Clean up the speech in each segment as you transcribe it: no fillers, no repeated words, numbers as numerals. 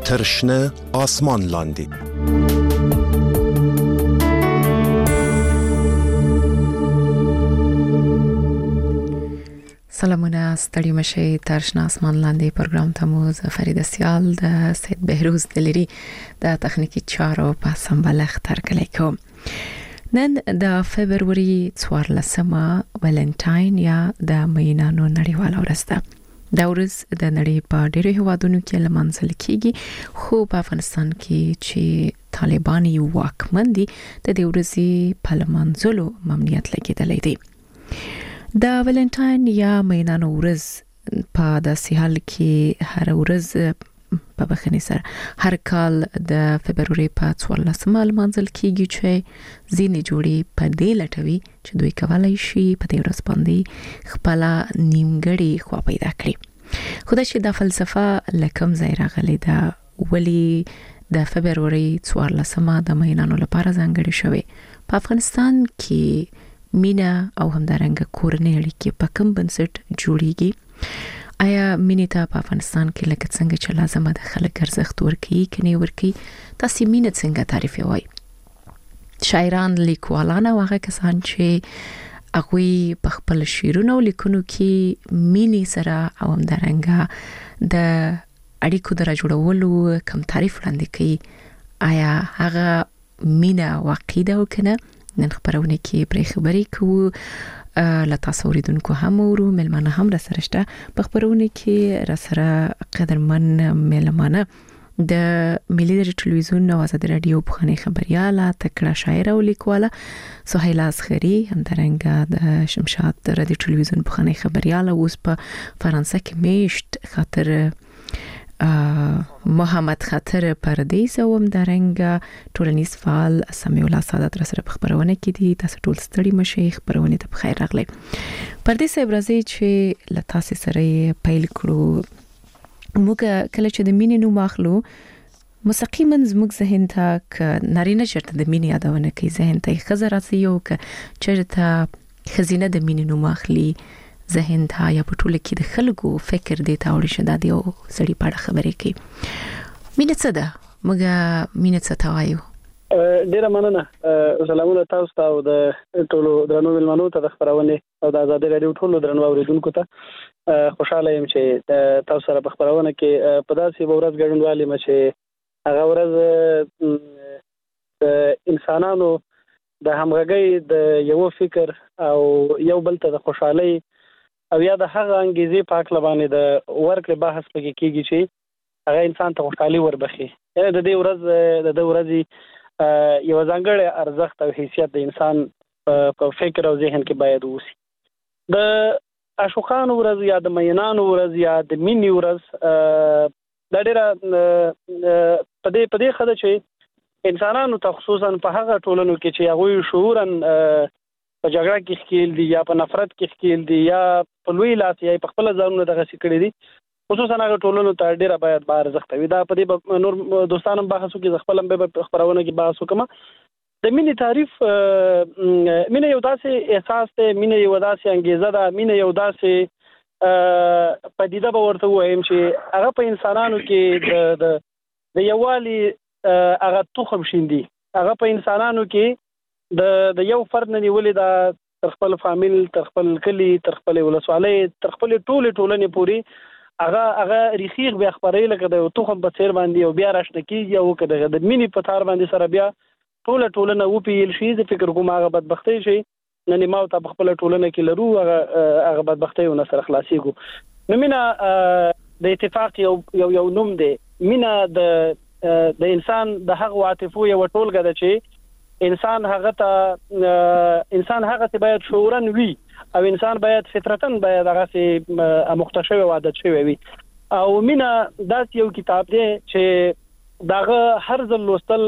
تر شنه آسمان لاندې. سلامونه، ستړي مشي. تر شنه آسمان لاندې پروګرام ته مو فرید سیال د سید بهروز دلری د تخنیکی چارو په سمبالښت ترکلی کوم. نن د فبروري 14مه ولنټاین یا د مینانو نړیواله ورځ ده. دا ورځ د نړۍ په ډېرو هیوادونو کې لمانځل کیږي، خو په افغانستان کې چې طالبان یو واکمن دي د دې ورځې په لمانځلو ممنوعیت لګیدلی دی. د ولنټاین یا مینانو ورځ په داسې حال کې هر ورځ په بخښنې سره هر کال د فبروري په 14مه لمانځل کیږي چې ځینې جوړې په دې لټوي چې دوی کولای شي په دې ورځ باندې خپل نیمګړی خوا پیدا کړي. خو دا چې د فلسفه لکم ځای راغلی ده، ولی د فبروري 14مه د مینانو لپاره ځانګړې شوې. په افغانستان کې مینا او همدارنګه کورنۍ اړیکې په کوم بنسټ جوړیږي؟ آیا مینې ته په افغانستان کې لکه څنګه چې لازمه ده خلک ارزښت ورکوي که نه ورکوي؟ تاسې مینه څنګه تعریفوئ؟ شاعران، لیکوالان او هغه کسان چې هغوی په خپل شعرونو او لیکنو کې مینې سره او همدارنګه د اړیکو د راجوړولو کوم تعریف وړاندې کوي، آیا هغه مینه واقعي ده او که نه؟ نن خبرونه کې پرې خبرې کوو، له تاسو اوریدونکو هم ورو ملمانه هم را سره شته. په خبرونه کې را سره قدرمن ملمانه د ملي ټلویزیون او آزاد رادیو پخوانی خبرياله تکړه شاعر او لیکواله سهیلا اصغری، همدارنګه د شمشاد رادیو ټلویزیون پخوانی خبرياله اوس په فرانسه کې میشت خاطر محمد خاطر پردیس او همدارنګه ټولنیز فعال سمیع الله سعادت را سره په خبرونه کې دي. تاسو ټول ستړي مشي، خبرونه ته بخیر راغلی. پردیس ابرازي چې لتاسې سره پیل کړو، موږ کله چې د مینې نوم اخلو مستقیما زموږ ذهن ته نارینه چرته د مینې یادونه کوي، ذهن ته ښځه راځي، او که چرته ښځینه د مینې نوم اخلي ذهن ته یا په ټوله کې د خلکو فکر دی ته وړي شدا دی او سړي په اړه خبرې کوي. مینه څه ده؟ موږ مینه څه ته وایو؟ ډیره مننه. سلامونه تاسو ته او د ټولو درنو ملمنو ته د خبرونه او د آزاد رادیو ټولو درنو اوریدونکو ته خوشاله یم چې تاسو سره په خبرونه کې په داسې ورځ ګډونوالي م چې هغه ورځ د انسانانو د همغږۍ د یو فکر او یو بل ته د خوشحالۍ او یا د هغه انګیزې پاک لبانې د ورکړې بحث پکې کیږي چې هغه انسان ته خوشحالي وربخي. یعنی د دې ورځې یو ځانګړی ارزښت او حیثیت د انسان په فکر او ذهن کې باید ووسي. د عاشقانو ورځ یا د مینانو ورځ یا د مینې ورځ دا ډېره په دې ښه ده چې انسانانو ته خصوصا په هغه ټولنو کې چې هغوی شعوراً په جګړه کې ښکیل دي یا په نفرت کې ښکیل دي یا په لوی لاس یا په خپل ځانونه دغسې کړي دي، خصوصا هغه ټولنو ته ډېره باید با ارزښت وي. دا په دې نور دوستانو بحث وکړي، زه خپل هم به خپرونه کې بحث وکړم. د مینې تعریف، مینه یو داسې احساس دی، مینه یو داسې انګیزه ده، مینه یو داسې پدیده به ورته ووایم چې هغه په انسانانو کې د یووالي هغه تخم شیندي. هغه په انسانانو کې د یو فرد نه نیولې ده تر خپل فامیل، تر خپل کلی، تر خپل ولسوالۍ، تر خپل ټولې ټولنې پورې هغه ریخیغ بیا خپرې لکه د تخم په څیر باندې او بیا راشنه کېږي او که د مینې په تار باندې سره بیا ټوله ټولنه وپیل شي. زه فکر کوم هغه بدبختۍ شي نن ما ته په خپل ټولنه کې لرو، هغه بدبختۍ ونه سره خلاصېږو. نو مینه د اتفاق یو نوم دی. مینه د انسان د هغه عاطفو یو ټولګه ده چې انسان هغه ته باید شعورن وي او انسان باید فطرتن باید هغه سي مختشوي او عادت شوی وي. او مینه داس یو کتاب دی چې داغه هر ځل لوستل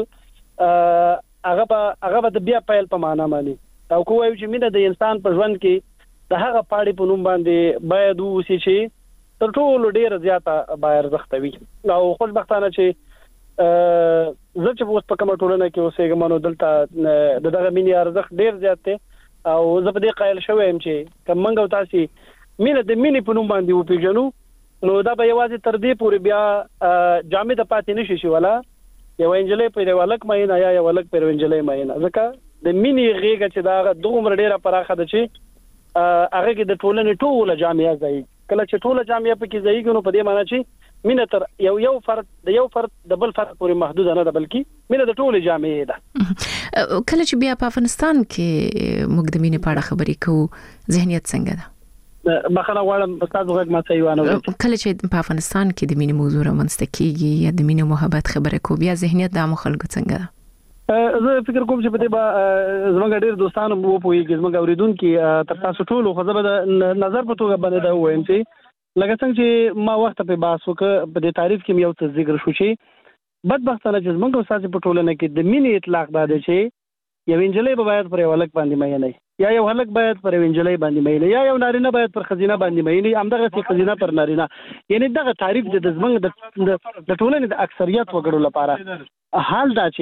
هغه د بیا پیل په معنا مانی او کوی چې مینه د انسان په ژوند کې د هغه پاړې په نوم باندې باید وسی چې تر ټولو ډیر زیاته باید ارزښت وي. او خوشبختانه چې زه چې اوس په کومه ټولنه کې اوسېږم نو دلته دغه مینې ارزښت ډیر زیات دی او زه په دې قایل شوم چې کوم منګو تاسو مینه د مینې په نوم باندې وپیژنو نو دا به یوازې تر دې پورې بیا جامد پاتې نشي شي ولا یو انجلې په ولک ماینه یا یو ولک په انجلې ماینه ځکه د مینی غیګه چې دا دومره ډیره پراخه ده چې هغه کې د ټولنې ټوله جامعه ځای کله چې ټوله جامعه پکې ځایږي نو په دې معنی چې مینه تر یو فرد د بل فرد پورې محدود نه ده بلکې مینه د ټوله جامعه ده. کله چې بیا په افغانستان کې موږ د مینې په اړه خبرې کوو ذهنیت څنګه ده؟ بخښنه غواړم تاسو غږ ما صحیح وانه کله چې په افغانستان کې د مینې موضوع رامنځته کیږي یا د مینې محبت خبره کوو بیا ذهنیت د عام خلکو څنګه ده؟ زه فکر کوم چې په دې به زموږ ډېر دوستانو وو پوهیږي زموږ اوریدونکو تر تاسو ټولو خو زه به د نظر په توګه باندې دا وایم چې لکه څنګه چې ما وخت په بحث وکړ په دې تعریف کې یو څه ذکر شو چې بدبختانه چې زموږ استاد په ټولنه کې د مینې اطلاق دا دی چې یو انجلۍ به باید پر یو هلک باندې مینه یا یو هلک باید پر یو انجلۍ باندې مینه یا یو نارینه باید پر خزینه باندې مینه همدغه چې خزینه پر نارینه یعنی دغه تعریف د زموږ د ټولنې د اکثریت وګړو لپاره حال دا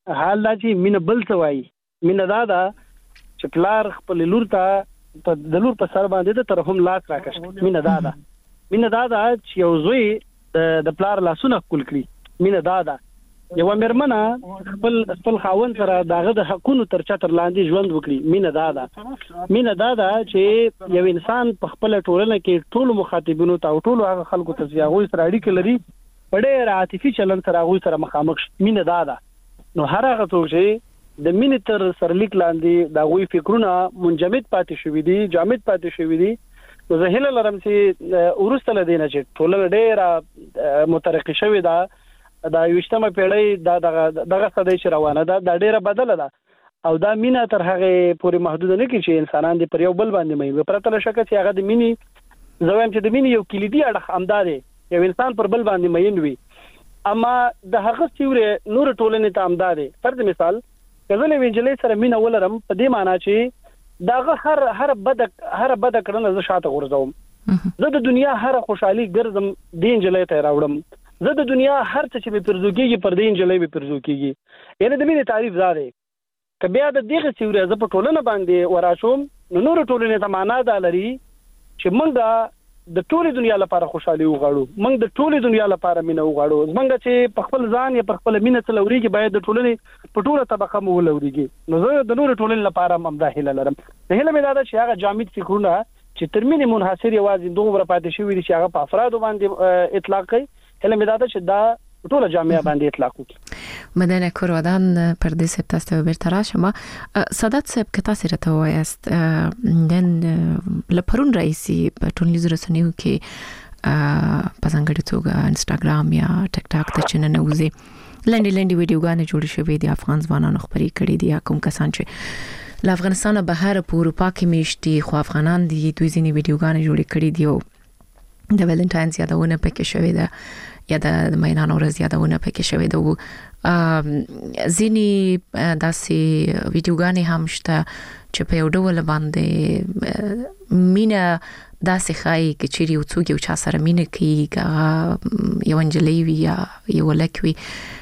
چې مینه بل څه وایي مینه دا ده چې پلار خپل لور ته د لور په سر باندې د ترحم لاس راکښ مینه دا ده چې یو زوی د پلار لاسونه خپل کړي مینه دا ده یو مېرمنه خپل خاوند سره داغه د حقونو تر چتر لاندې ژوند وکړي مینه دا ده چې یو انسان په خپل ټولنه کې ټول مخاطبینو ته او ټول هغه خلکو ته چې هغه سره اړیکه لري په ډېر عاطفي چلند سره هغه سره مخامخ مینه دا ده نو هر هغه څوک چې د مینې تر سرلیک لاندې د غوي فکرونه منجمد پاتې شوی دي جامد پاتې شوی دي نو زه هیله لرم چې ورسته لدینه چې ټولنه ډېره مترقي شوې ده د 20مه پیړۍ دغه صدۍ چې روانه ده دا ډېره بدله ده او دا مینه تر هغه پورې محدود نه کی چې انسانان دې پر یو بل باندې مې پرته له شک چې هغه د مینې زویم چې د مینې یو کلیدي اړخ امداد یو انسان پر بل باندې مین وي اما د هغه سیوره نور ټولنې ته امداد فرض مثال کله وینجلې سره مینه ولرم په دې معنی چې داغه هر بد کړنه زه شاته غورځوم زه د دنیا هر خوشحالي ګرځم دین جلې ته راوړم زه د دنیا هر څه چې به پرزوکیږي پر دین جلې به پرزوکیږي یعنی د مینې تعریف زاره ک بیا د دغه سیوره ز په ټولنه باندې وراشوم نور ټولنې ته معنا ده لري چې موږ د ټولې دنیا لپاره خوشحالي وغواړو موږ د ټولې دنیا لپاره مینه وغواړو موږ چې په خپل ځان یا په خپل مینه تلوريږي باید د ټولنې په ټوله طبقه مو ولوريږي نو زه د نور ټولنې لپاره ممداهله لرم د هله مې دا چې هغه جامد فکرونه چې تر مینه منحصر یوازې دومره پاتې شوی دي چې هغه په افرادو باندې اطلاق کوي هله مې دا چې دا ټول جامعه باندې اطلاق وکړي مدنه کورودان پردیس تاسو برترا شما سادات صاحب که تاسو راته وایست نن لپرون رئیسي په ټولنیزو رسنیو کې په ځانګړي توګه انستګرام یا ټیک ټاک ته چې ننوځي لنډي ویډیوګانې جوړې شوې دي افغان ځوانانو خبرې کړې دي کوم کسان چې له افغانستان بهر په اروپا کې میشتي خو افغانان دي دوی ځینې ویډیوګانې جوړې کړې دي او د ویلنټاینز یادونه پکې شوې ده یا د مینانو ورځ یادونه پکې شوې ده ځینې داسې ویډیوګانې هم شته چې په یو ډول باندې مینه داسې ښایي چې چیرې یو څوک یو چا سره مینه کوي یو انجلۍ وي یا یو هلک وي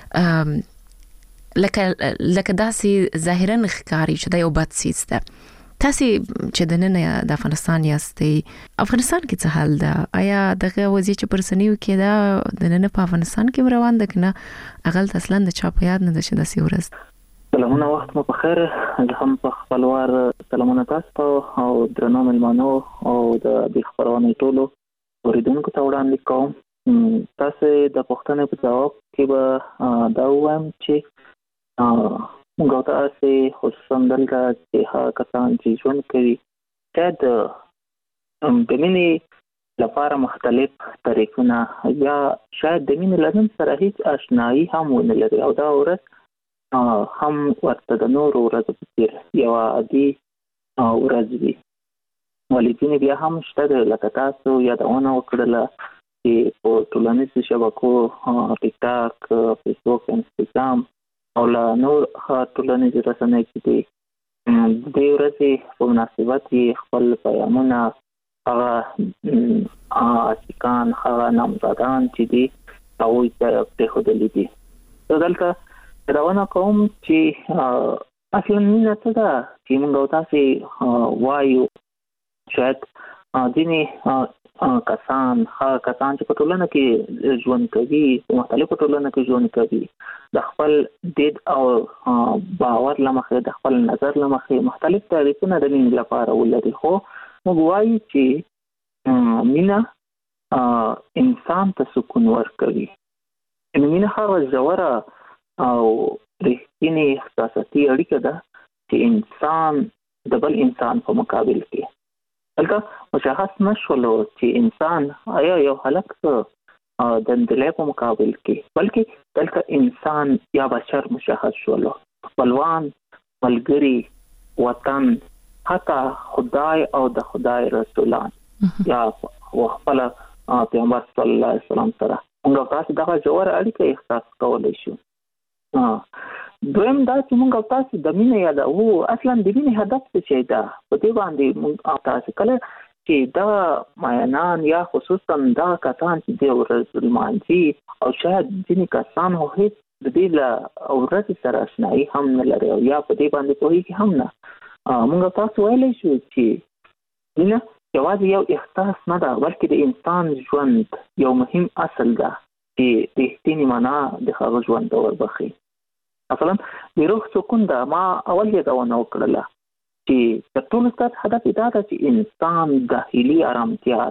لکه داسې ظاهرا ښکاري چې دا یو بد څیز ده تاسو چې د نن د افغانستان یاستئ افغانستان کې څه حال ده آیا دغه وضعیت چې پرسنیو کې دا د نن په افغانستان کې روان ده کنه اغل اصلا د چا په یاد نه ده چې د سیورز سلامونه وخت مو په خیر زه هم په خپلوار سلامونه تاسو او درنو ملمنو او د خبرونې ټولو اوریدونکو ته وړاندې کوم تاسو د پوښتنې په جواب کې به دا وایم چې موږ تاسو خصوصا دلته چې هغه کسان چې ژوند کوي چې د مینې لپاره مختلف طریقونه یا شاید د مینې لرم سره هیڅ آشنایی هم ونه لري او دا ورځ هم ورته د نورو ورځو په څېر یوه عادي ورځ وي ولې ځینې بیا هم شته لکه تاسو یادونه وکړله چې په ټولنیزو شبکو ټیک ټاک فیسبوک انستګرام او لا نور ټولنیزو رسنیو کې دي د ورځې په مناسبت خپل پیغامونه هغه عاشقان هغه نامزادان چې دي هغوی ته پرېښودلي دي زه دلته راونه کوم چې اصلا مینه څه ده چې موږ تاسې وایو شاید ځینې کسان چې په ټولنه کې ژوند کوي، مختلفو ټولنو کې ژوند کوي، د خپل دید او باور لمخې، د خپل نظر لمخې مختلف تعریفونه د مینې لپاره ولري. خو موږ وایو چې مینه انسان ته سکون ورکوي. مینه هغه ژوره او رښتینې احساساتي اړیکه ده چې انسان د بل انسان په مقابل کې دلته مشخص نشولو چې انسان آیا یو هلک د نجلۍ په مقابل کې، بلکې دلته انسان یا بشر مشخص شولو، خپلوان، ملګري، وطن، حتی خدای او د خدای رسولان یا خپل پیغمبر صلی الله علیه وسلم سره موږ تاسو دغه ژوره اړیکه احساس کولی شو. دویم دا چې موږ تاسو د مینې یادوو، اصلا د مینې هدف څه شی ده؟ په دې باندې موږ تاسو کله چې دا مینان یا خصوصا دا کسان چې د ورځ لمانځي او شاید ځینې کسان هیڅ د دې له ورځې سره اشنایي هم نه لري او یا په دې باندې پوهېږي هم نه، موږ تاسو ویلی شو چې مینه یوازې یو احساس نه ده، بلکې د انسان ژوند یو مهم اصل ده چې رښتینې معنا د هغه ژوند ته وربخي. مثلا د روح سکون ده، ما اول یادونه وکړله چې تر ټولو ستر هدف دا ده چې انسان داخلي آرامتیا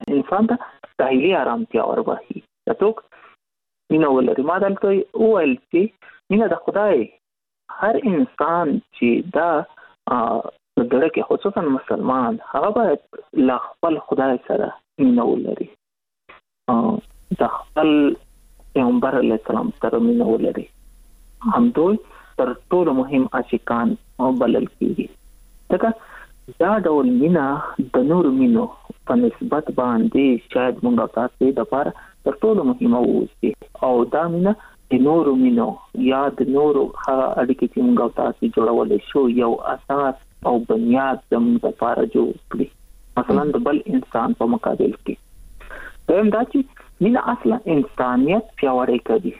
وربخي. که څوک مینه ولري، ما دلته وویل چې مینه د خدای، هر انسان چې دا د زړه کې خصوصا مسلمان هغه باید له خپل خدای سره مینه ولري، د خپل پیغمبر علیه السلام سره مینه ولري. همدوی تر ټولو مهم عاشقان بلل کېږي. ځکه دا ډول مینه د نورو مینو په نسبت باندې شاید موږ تاسو لپاره تر ټولو مهمه واوسي، او دا مینه د نورو مینو یا د نورو هغه اړیکې چې موږ تاسو جوړولی شو یو اساس او بنیاد زموږ لپاره جوړ کړي، مثلا د بل انسان په مقابل کې. دویم دا چې مینه اصلا انسانیت پیاوړی کوي.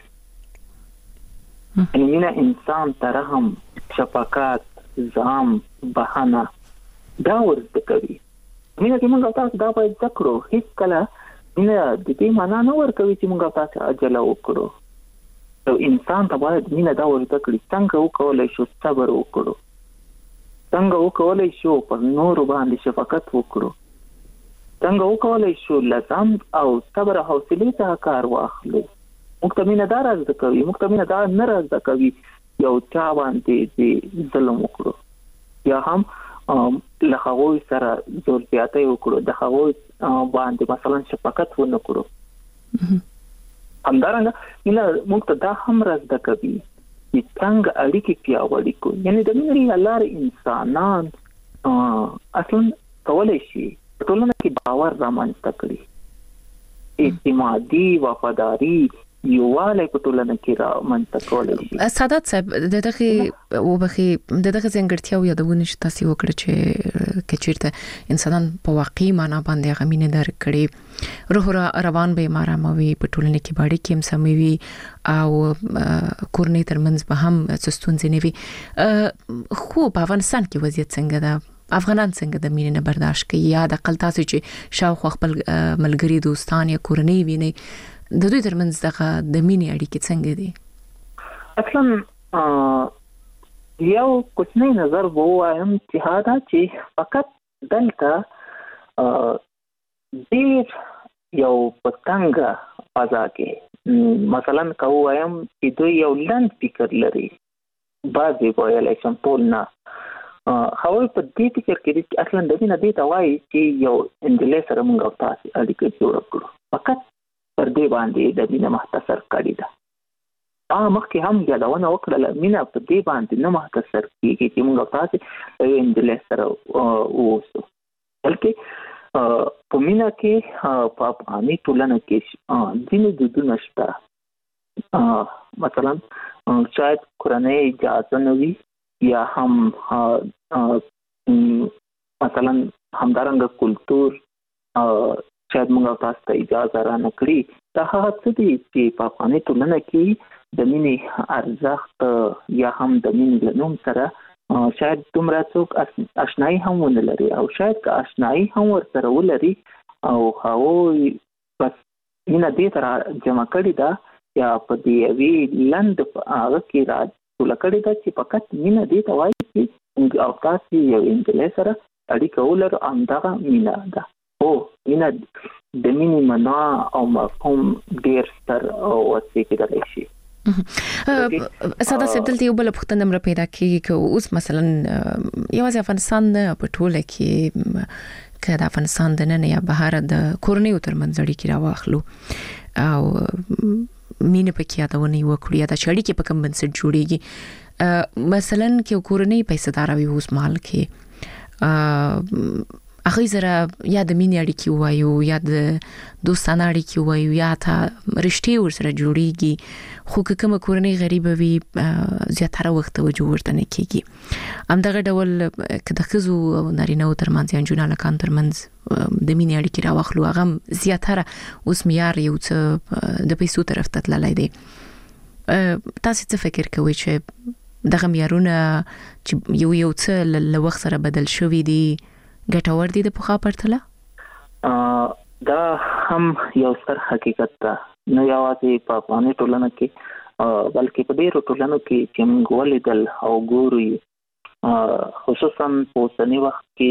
مینه انسان ته رحم، شفقت، زغم، بخښنه دا ورزده کوي. مینه چې موږ تاسو دا باید زده کړو. هیڅ کله مینه د دې معنا نه ورکوي چې موږ تاسو عجله وکړو. یو انسان ته باید مینه دا ورزده کړي څنګه وکولی شو صبر وکړو، څنګه وکولی شو پر نورو باندې شفقت وکړو، څنګه وکولی شو له زغم او صبر او حوصلې څخه کار واخلو. موږ ته مینه دا رازده کوي، موږ ته مینه دا نه رازده کوي یو چا باندې ظلم وکړو یا هم له هغوی سره زور زیاتی وکړو، د هغوی باندې مثلا شفقت ونه کړو. همدارنګه مینه موږ ته دا هم رازده کوي چې څنګه اړیکې پیاوړې کړو. یعنې د مینې له لارې انسانان اصلا کولی شي په ټولنه کې باور رامنځته کړي، اعتمادي، وفاداري، یووالی په ټولنه کې رامنځته کولی شي. سعادت صاحب د دغه ځانګړتیاو یادونه چې تاسو وکړه چې کچیرته انسانان په واقعي معنا باندې هغه مینه درک کړي، روح روان به آراموي، په ټولنه کې باندې کې سموي او کورنۍ ترمنځ به هم ستونزې نه وي. خو په افغانستان کې وضعیت څنګه ده؟ افغانان څنګه د مینې نه برداشت کوي؟ یا د اقل تاسو چې شاوخوا خپل ملګري، دوستان یا کورنۍ ویني، د دوی ترمنځ دغه د مینې اړیکې څنګه دي؟ اصلا یو کوچنی نظر ووایم چې دا چې فقط دلته ډېر یو پتنګ فضا کې مثلا که ووایم چې دوی یو لنډ فکر لري، بعضې ویلی شم ټول نه، هغوی په دې فکر کې دي چې اصلا د مینه دې ته وایي چې یو نجلۍ سره موږ او تاسې اړیکه جوړه کړو، فقط پر دې باندې د مینه مختصر کړې ده. مخکې هم یادونه وکړله مینه په دې باندې نه مختصر کېږي چې موږ تاسې د یوې نجلۍ سره واوسو، بلکې په مینه کې په افغاني ټولنه کې ځینې دودونه شته، مثلا شاید کورنۍ اجازه نه وي یا هم مثلا همدارنګه کلتور شاید موږ تاسو ته اجازه را نه کړي. دا هغه څه دي چې په افغاني ټولنه کې د مینې ارزښت یا هم د مینې له نوم سره شاید دومره څوک اشنایي هم ونه لري، او شاید که اشنایي هم ورسره ولري او هغوی بس مینه دې ته را جمع کړې ده یا په دې یوې لنډ هغه کې را ټوله کړې ده چې فقط مینه دې ته وایي چې او تاسې یو نجلۍ سره اړیکه ولرو، همدغه مینه ده. خو مینه د مینې معنا او مفهوم ډېر ستر وڅې کېدلی شي. ساده صاحب دلته یو بل پوښتنه مې پیدا کېږي که اوس مثلا یوازې افغانستان نه په ټوله کې که د افغانستان د نن یا بهر د کورنیو ترمنځ اړیکې راواخلو او مینه پکې یادونه وکړو یا د اړیکې په کوم بنسټ جوړیږي، مثلا کې کورنۍ پیسې وي اوس مال کې هغه زره یا د مینې اړیکې وایو یا د دوستانه اړیکې وایو یا ته رشتې ورسره جوړیږي، خو که کومه کورنۍ غریبه وي زیاتره وخت توجه ورته نه کیږي. همدغه ډول که د ښځو او نارینه‌و ترمنځ یا نجونو هلکانو ترمنځ د مینې اړیکې راواخلو، هغه زیاتره اوس معیار یو څه د پیسو طرف ته تللی دی. تاسې څه فکر کوئ چې دغه معیارونه چې یو څه له وخت سره بدل شوي دي ګټور دي د پخوا پرتله؟ دا هم یو ستر حقیقت ده، نه یوازې په افغاني ټولنه کې بلکې په ډېرو ټولنو کې چې موږ ولیدل او ګورو، خصوصا په اوسني وخت کې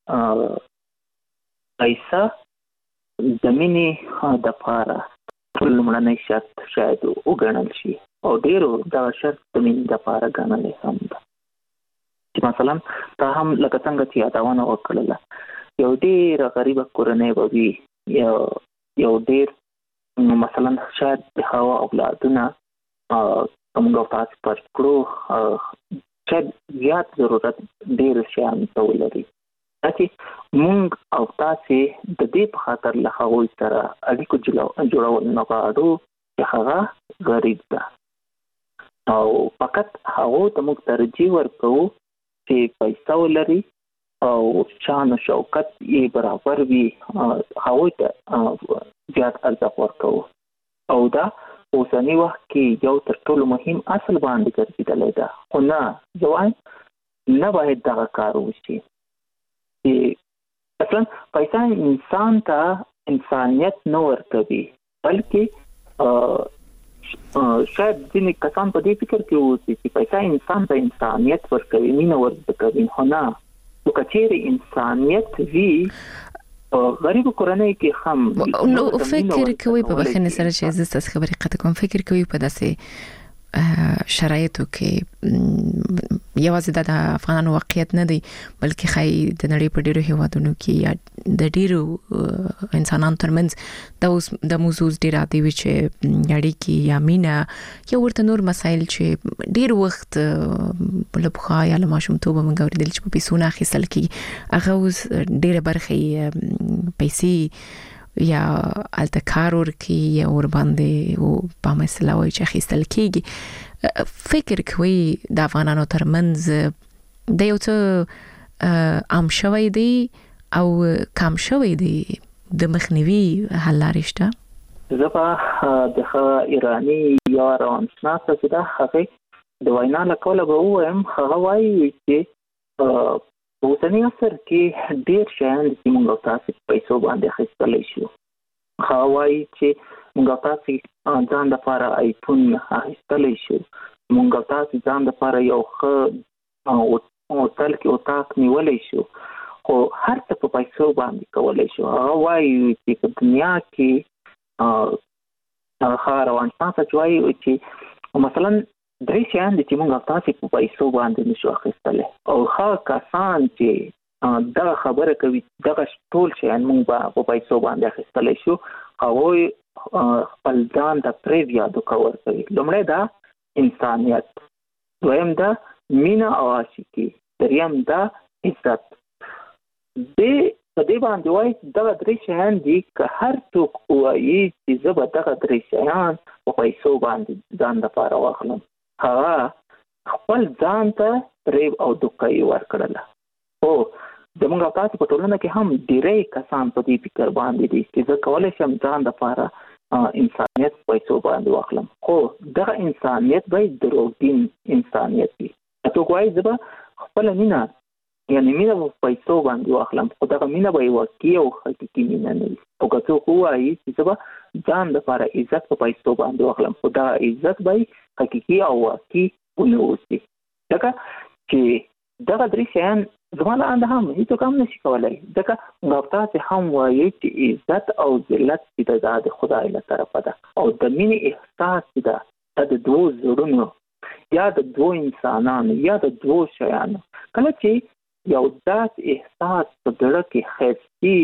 پیسه د مینې دپاره ټول لومړنی شرط شاید وګڼل شي او ډېرو دغه شرط د مینې دپاره ګڼلی هم ده. چې مثلا تا هم لکه څنګه چې یادونه وکړله، یو ډېر غریبه کورنۍ به وي، یو ډېر مثلا شاید د هغه اولادونه موږ او تاسې فرض کړو شاید زیات ضرورت ډېر شیانو ته ولري، دا چې موږ او تاسې د دې په خاطر له هغوی سره اړیکو جوړول نه غواړو چې هغه غریب ده او فقط هغو ته موږ ترجیح ورکوو چې پیسه ولري او شان او شوکت یې برابر وي، هغوی ته زیات ارزښت ورکوو. او دا اوسني وخت کې یو تر ټولو مهم اصل باندې ګرځېدلی ده. خو نه، زه وایم نه باید دغه کار وشي چې اصلا پیسه انسان ته انسانیت نه ورکوي، بلکې شاید ځینې کسان په دې فکر کې اوسي چې پیسه انسان ته انسانیت ورکوي، مینه ورزده کوي. خو نه، خو که چېرې انسانیت وي غریبو کورنۍ کې هم نو فکر کوي په بخښنې سره چې زه ستاسو خبرې قطع کوم، فکر کوي په داسې شرایطو کې یوازې د افغانانو واقعیت نه دی بلکې خای د نړۍ په ډیرو هیوادونو کې یا د ډیرو انسانانو ترمنځ د موضوع ډیر عادي وي چې اړیکې یا مینه یا ورته نور مسایل چې ډیر وخت په لبخا یا له ماشومتوبه موږ اوریدل چې په پیسو نه اخیستل کیږي، هغه اوس ډیره برخه پیسې یا التکار ورکی یا ور باندې او په مسله وای چې اخیستل کیږي. فکر کوي د افغانانو ترمنځ د یو څه عام شوی دی او کم شوی دی د مخنیوي حل لارې شته؟ زه په د ایرانی یا روانشناسه چې دا هغه د وینا له کوله به وایم، هغه وایي چې په اوسني عصر کې ډېر شیان چې موږ تاسو پیسو باندې اخیستلی شو. هغه وایي چې موږ تاسو ځان لپاره آیفون اخیستلی شو، موږ تاسو ځان لپاره یو ښه هوټل کې اتاق نیولی شو، خو هر څه په پیسو باندې کولی شو. هغه وایي چې په دنیا کې هغه روانشناسه چې وایي چې مثلا درې شیان دي چې موږ تاسو په پیسو باندې نشو اخیستلی، او هغه کسان چې دغه خبره کوي دغه ټول شیان موږ په پیسو باندې اخیستلی شو، هغوی خپل ځان ته پرېږدي کور کوي. لومړی دا انسانیت، دویم دا مینه او عاشقي، دریم دا عزت. په دې باندې وایي دغه درې شیان دي که هر څوک وایي چې زه به دغه درې شیان په پیسو باندې ځان لپاره واخلم، هغه خپل ځان ته فریب او دوکه یې ورکړله. خو زموږ تاسو په ټولنه کې هم ډېری کسان په دې فکر باندې دي چې زه کولی شم ځان لپاره انسانیت پیسو باندې واخلم، خو دغه انسانیت باید دروغجن انسانیت وي. څوک وایي زه به خپله مینه یعنی مینه په پیسو باندې واخلم خو دا مینه به واقعي او حقيقي مینه نه وي او که څوک وایي چې سبا ځان لپاره عزت په پیسو باندې واخلم خو دا عزت به حقيقي او واقعي ونوسي ځکه چې دا درې شیان زموږ لاندې هم هیڅ کوم نشي کولای ځکه غوښتا چې هم وایي چې عزت او ذلت د خدای له طرفه ده او د مینې احساس ده د دوه زړونو یا د دوه انسانانو یا د دوه شیانو کله چې یو ذات احساس په دړه کې خېستي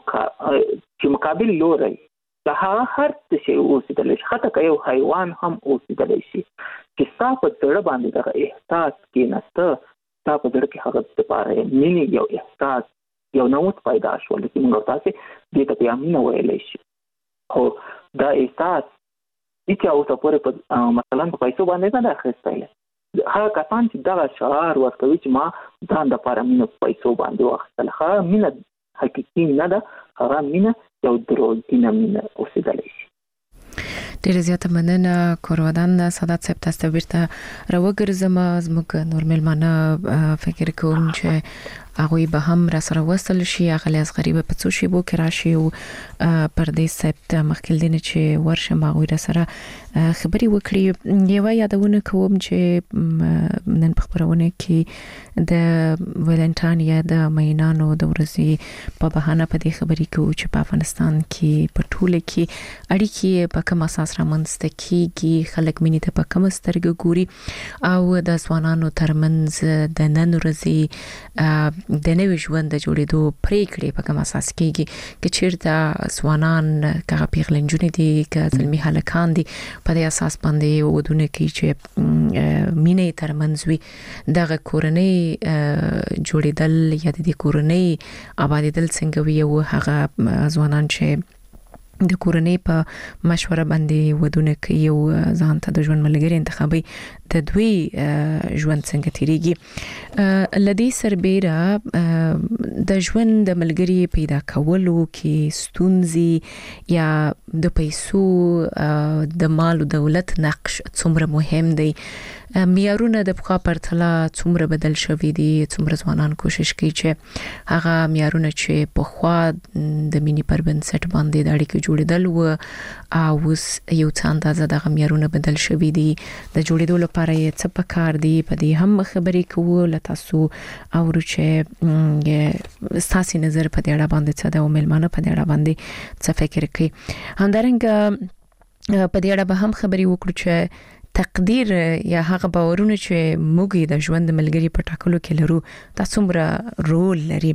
چې مقابل لوري د هر څه شی اوسېدلی شي حتی که یو حیوان هم اوسېدلی شي چې ستا په دړه باندې دغه احساس کېناسته ستا په دړه کې هغه دپاره مینې یو احساس یو نوښت پیدا شول چې موږ تاسې دې ته بیا مینه ویلی شي خو دا احساس هیڅ اوسه پورې مثلا په پیسو باندې نه ده اخیستی هغه کسان چې دغه شعار ورکوي چې ما ځان دپاره مینه په پیسو باندې واخیستله هغه مینه حقیقي نه ده هغه مینه یو دروغجنه مینه اوسېدلی شي ډیره زیاته مننه کورودان سعادت صاحب تاسو ته بیرته راوګرځم زموږ نور مېلمانه فکر کوم چې هغه به هم را سره وصل شي هغه از غریبه په څو شی بو کې راشي او پردیس صاحب ته مخکې دینه چې ورشه ماغوی را سره خبري وکړي یو یادونه کوم چې نن په خبرونه کې د ولنټاین یا د مینانو د ورځې په بهانه په دې خبري کوي چې په افغانستان کې په ټوله کې اړیکې په کوم اساس رامنځته کیږي خلک مینې ته په کوم سترګه ګوري او د ځوانانو ترمنځ د نن ورځې د نوې ژوند د جوړېدو پریکړې په کوم اساس کېږي چې چیرته ځوانان که پیغلنجونې دي که زلمي هلکان دي په دې اساس باندې ودونه کوي چې مینې ترمنځ وي دغه کورنۍ جوړېدل یا د کورنۍ آبادېدل څنګه وي او هغه ځوانان چې د کورنۍ په مشوره باندې ودونه کوي او ځان ته د ژوند ملګری انتخابي د دوی ژوند څنګه تیریږي لدی سربېره د ژوند د ملګری پیدا کولو کې ستونزې یا د پیسو د مال او دولت نقش څومره مهم دی معیارونه د پخوا پرتله څومره بدل شوي دي څومره ځوانان کوشش کوي چې هغه معیارونه چې پخوا د مینې پر بنسټ باندې د اړیکې جوړېدل و او اوس یو څه اندازه دغه معیارونه بدل شوي دي د جوړېدو لپاره یې څه پکار دي په دې هم خبرې کوو له تاسو اورو چې ستاسو نظر په دې اړه باندې څه د مېلمانه په دې اړه باندې څه فکر کوي همدارنګه په دې اړه به هم خبرې وکړو چې تقدیر یا هغه باورونه چې موږ د ژوند ملګری په ټاکلو کې لرو تاسو څومره رول لري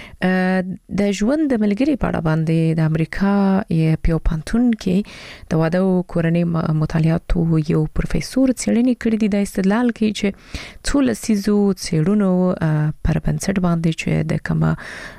د ژوند ملګری په اړه باندې د امریکا په پانتون کې د واده او کورنۍ مطالعاتو یو پروفیسور څېړنې کړې دي د استدلال کوي چې څو لسیزو څېړنو پر بنسټ باندې چې د کومه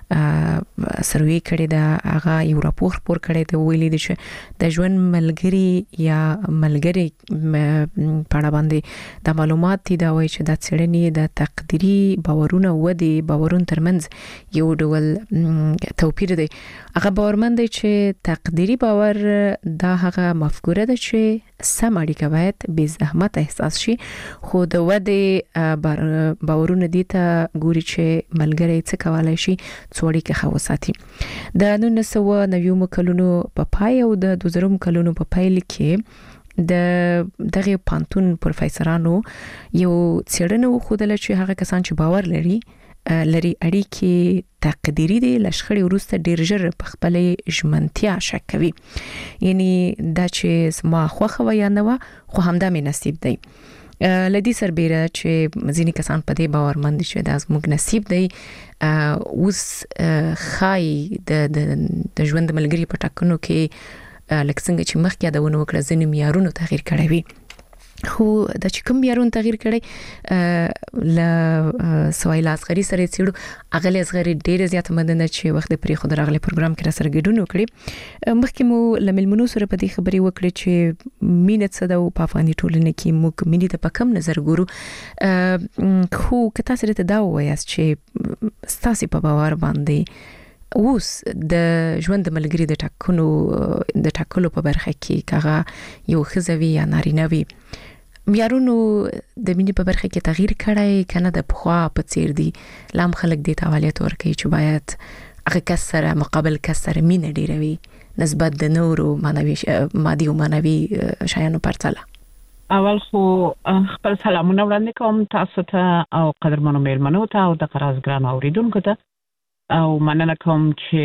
سروې کړې ده هغه یو راپور خپور کړی دی ویلي دي چې د ژوند ملګری یا ملګری په اړه باندې د معلومات دي دا وایي چې د څېړنې د تقديري باورونه ودی باورون ترمنځ یو ډول توپیر دی هغه باورمند دی چې تقديري باور دا هغه مفکوره ده چې سم اړیکه باید بې زحمت احساس شي خو د ودی باورونه دي ته ګوري چې ملګری څه کولای شي څوړي کې خاصاتي د 1990 کلونو په پای او د 2000 کلونو په پایل کې د دغه پانتون پروفیسورانو یو څېړنه وښودله چې هغه کسان چې باور لري اړیکې تقديري دي لشخړې وروسته ډیر ژر په خپل ژمنتیا شک کوي یعنی دا چې ما خوخه ویا نه خو همدا مې نصیب دی لدی سربېره چې ځینې کسان په دې باورمند دي چې دا زموږ نصیب دی اوس خای د ژوند ملګری په ټاکنو کې لکه څنګه چې مخکې یادونه وکړه ځینې معیارونو تغییر کړی وي خو د چې کوم معیارونه تغییر کړي ل سوایل اصغری سره چیړو اغلی اصغری ډیره زیات مدنه چې وخت پرې خو درغلی پروګرام کې را سره ګډون وکړي مخکې مو لملمنو سره په دې خبرې وکړي چې مینه څه د په افغاني ټولنه کې موږ مینه ته په کم نظر ګورو خو کته سره ته دا وایاست چې ستاسو په باور باندې اوس د ژوند ملګری د ټاکلو په برخه کې کاغه یو خزوی یا نارینوي معیارونو د مینې په برخه کې تغییر کړی کنه د پخوا په څیر دی لام خلک د تولیت ورکوي چې باید هغه کس سره مقابل کس سره مینه ډیروي نسبت د نورو مادي او معنوي شیانو پرتله. اول خو خپل سلامونه وړاندې کوم تاسو ته او قدرمنو میلمنو ته او د قراز ګران اوریدونکو ته او مننه کوم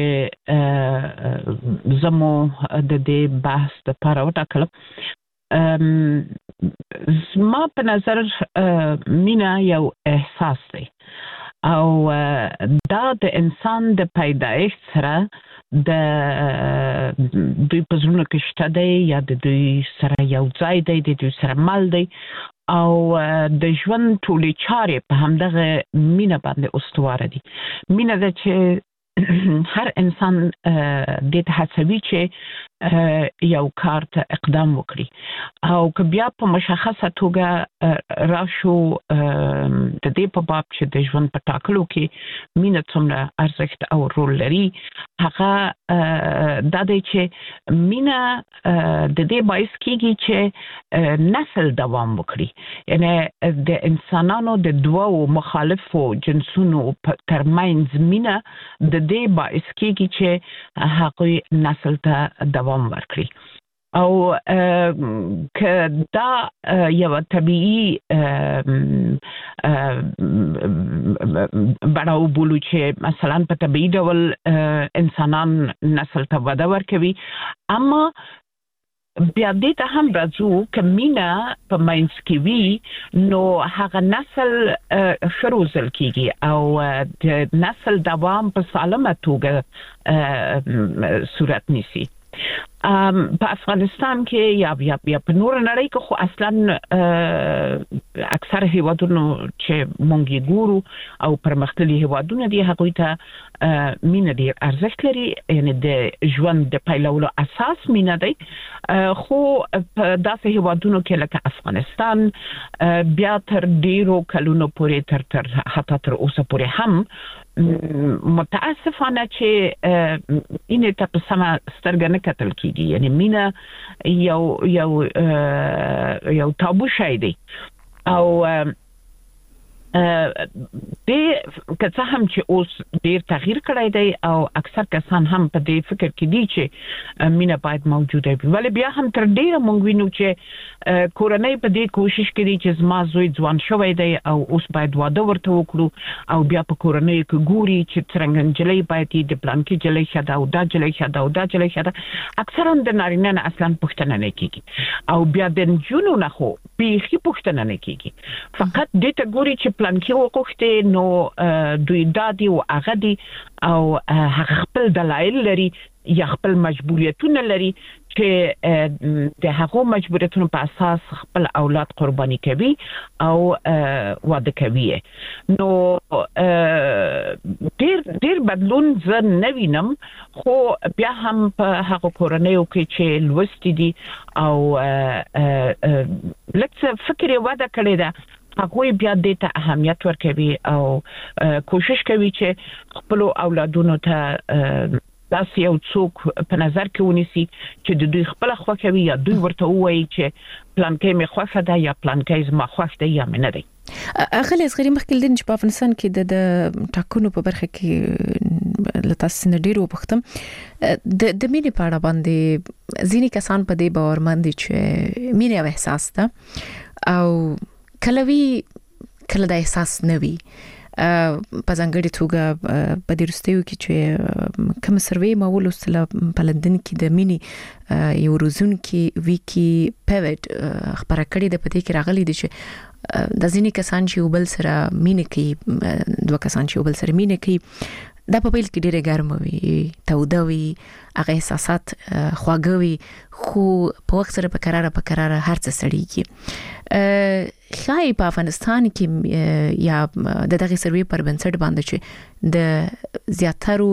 چې زمو د دې بحث لپاره وټاکلم. ما په نظر مینا یو احساس دی او دا د انسان د پیدایښت سره د دوی په زړونو کې شته دی یا د دوی سره یو ځای دی د دوی سره مل دی او د ژوند ټولې چارې په همدغه مینا باندې استواره دي. مینا ده چې هر انسان د ته هڅوي چې یو کار ته اقدام وکړي او که بیا په مشخصه توګه راشو د دې په باب چې د ژوند په ټاکلو کې مینه څومره ارزښت او رول لري هغه دا دی چې مینه د دې باعث کیږي چې نسل دوام وکړي یعنی د انسانانو د دوو مخالفو جنسونو ترمنځ مینه د دې باعث کیږي چې هغوی نسل ته دوام ورکړي او که دا یو طبیعي بڑاو بولو چې مثلا په طبیعي ډول انسانان نسل ته وده ورکوي اما بیا دې ته هم راځو که مینه په منځ کې وي نو هغه نسل ښه روزل کیږي او د نسل دوام په سالمه توګه صورت نیسي. په افغانستان کې یا په نور نړۍ کې خو اصلا اکثر هیوادونو چې مونږ ګورو او پرمختللي هیوادونه دي هغوی ته مینه ډیر ارزښت لري یعنی د ژوند د پیلولو اساس مینه دی خو په داسې هیوادونو کې لکه افغانستان بیا تر ډیرو کلونو پورې حتی تر اوسه پورې هم متاسفانه چې اینې ته په سمه سترګه نه کتل کیږي یعنی مینه یو تابو شی دی او د که څه هم چې اوس ډیر تغییر کړی دی او اکثر کسان هم په دې فکر کې دي چې مینه باید موجوده وي ولی بیا هم تر ډیره مونږ وینو چې کورنۍ په دې کوشش کوي چې زما زوی ځوان شوی دی او اوس باید واده ورته وکړو او بیا په کورنۍ کې ګوري چې څنګه نجلۍ باید د پلان کې جلۍ ښه ده او دا جلۍ ښه ده او دا جلۍ ښه ده اکثرا د نارینه نه اصلا پوښتنه نه کیږي او بیا د نجونو نه خو بیخي پوښتنه نه کیږي فقط دې ته ګوري چې پلان کې وکړي نو دوی دادي او هغه دي او هغه خپل دلایل لري یا خپل مجبوریتونه لري چې د هغو مجبوریتونو په اساس خپل اولاد قرباني کوي او واده کوي نو ډیر بدلون زه نه وینم خو بیا هم په هغو کورنیو کې چې لوستي دي او لکه فکر یې وده کړې ده هغوی بیا دې ته اهمیت ورکوي او کوشش کوي چې خپل اولادونو ته داسې یو څوک په نظر کې ونیسي چې د دوی خپل خوښه وي یا دوی ورته ووایي چې پلانکې مې خوښه ده یا پلانکې زما خوښ دی یا مې نه دی. اغلی اصغري مخکې لدین چې په افغانستان کې د ټاکنو په برخه کې لتاسو نه ډیرو وختم د مینې په اړه باندې ځینې کسان په دې باورمند دي چې مینه یو احساس ده او کله دا احساس نه وي په ځانګړي توګه په دې وروستیو کې چې کوم سروې ما ولوستله په لندن کې د مینې یو روزونکي ویکي پیوټ خبره کړې ده په دې کې راغلي دي چې د ځینې کسان چې یو بل سره مینه کوي دوه کسان چې یو بل سره مینه کوي دا په پیل کې ډېره ګرمه وي توده وي هغه احساسات خواږه وي خو په وخت سره په قراره هر څه سړیږي خای په افغانستان کې یا د دغه سروې پر بنسټ باندې چې د زیاترو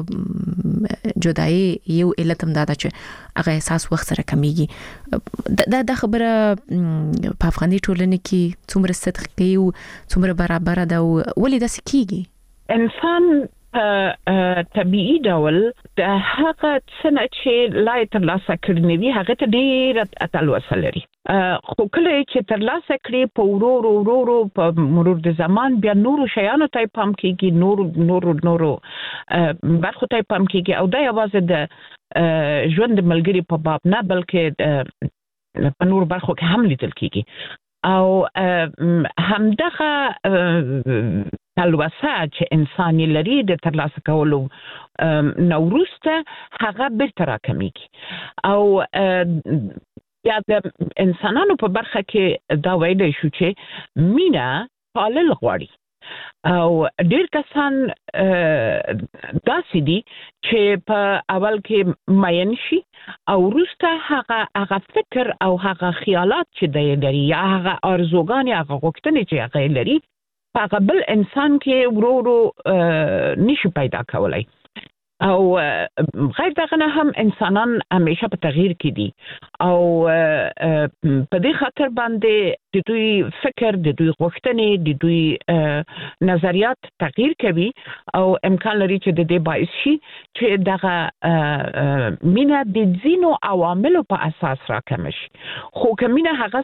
جدایي یو علت هم دا چې هغه احساس وخت سره کمیږي دا خبره په افغاني ټولنه کې څومره صدق کوي څومره برابر ده ولې داسې کیږي انسان په طبيعي ډول د هغه څنګه چې لای تر لاسه کړنی وي هغه ته ډېر تلوسه لري خو کله چې تر لاسه کړی په ورو په مرور د زمان بیا نورو شیانو ته پام کیږي نورو برخو ته پام کیږي او دا یوازې د ژوند ملګری په باب نه بلکې په نور برخو کې هم لیدل کیږي او همدغه تلوسه چې انساني لري د ترلاسه کولو نوروسته هغه بیرته راکمیږي او یا د انسانانو په برخه کې دا ویل شو چې مینا پالل غواړي او ډیر کسان داسې دي چې په اول کې ماین شي او وروسته هغه فکر او هغه خیالات چې دی لري یا هغه ارزوګان یا هغه غوښتنې چې هغه لري هغه بل انسان کې ورو نشي پیدا کولای او غیر دغه نه هم انسانان همیشه په تغییر کې دي او په دې خاطر باندې د دوی فکر د دوی غوښتنې د دوی نظریات تغییر کوي او امکان لري چې د دې باعث شي چې دغه مینا د ځینو عواملو په اساس راکم شي خو کمینه هغه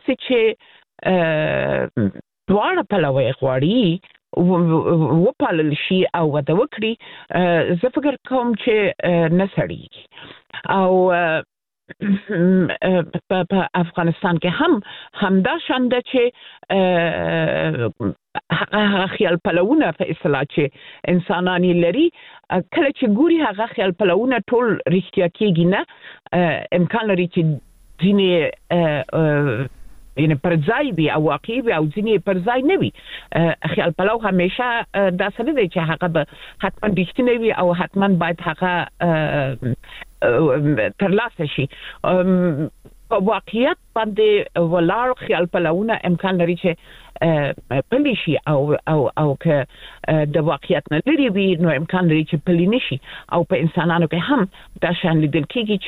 چې دواړه پلوي غواړي وپالل شي او وده وکړي زه فکر کوم چې نه سړي او په افغانستان کې همدا شانده چې هغه خیال پلوونه په اصطلاح چې انسانانی لري کله چې ګوري هغه خیال پلوونه ټول رښتیا کېږي نه امکان لري چې ځینې یعنی پر ځای وي او واقعي وي او ځینې پر ځای نه وي خیال پلو همیشه داسې نه دی چې هغه به حتما رښتینی وي او حتما باید هغه ترلاسه شي په واقعیت باندې ولاړ خیال پلوونه امکان لري چې پلی شي او که د واقعیت نه لري وي نو امکان لري چې پلی نشي او په انسانانو کې هم دا شان لیدل کېږي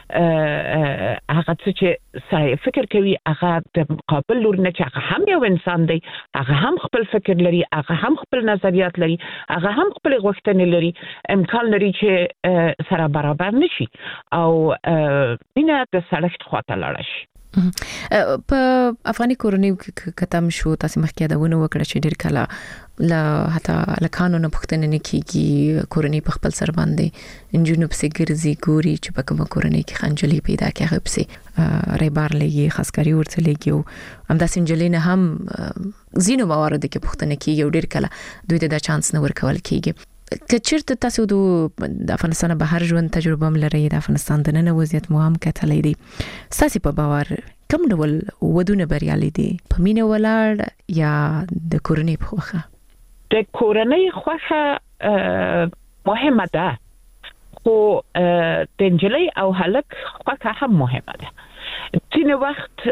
چې هغه څه چې سړی فکر کوي هغه د مقابل لور نه چې هغه هم یو انسان دی هغه هم خپل فکر لري هغه هم خپل نظریات لري هغه هم خپل غوښتنې لري امکان لري چې سره برابر نشي او مینه د سړک خواته لاړ شي په افغاني کورنیو کې کتم شو تاسو مخکې دا ونه وکړه چې ډیر کله لا حتی لکانو نه پښتنه نه کیږي کورنۍ په خپل سر باندې انجونو په سګرزي ګوري چې په کومه کورنۍ کې خنجلي پیدا کیږي په ریبار لګي خاصکاری ورته لګي او همدا سنجلي نه هم زینو موارد کې پښتنه کیږي ډیر کله دوی ته دا چانس نه ورکول کیږي کچیرته تاسو د افغانستان بهر ژوند تجربه لرئ د افغانستان د نن وضعیت مو هم کتلې دي ساسي په باور کوم ډول ودونه بریالي دي په مینه ولاړ یا د کورنۍ په خوخه د کورنۍ خوخه مهمه ده خو د انجلۍ او هلک خوخه هم مهمه ده ځینې وخت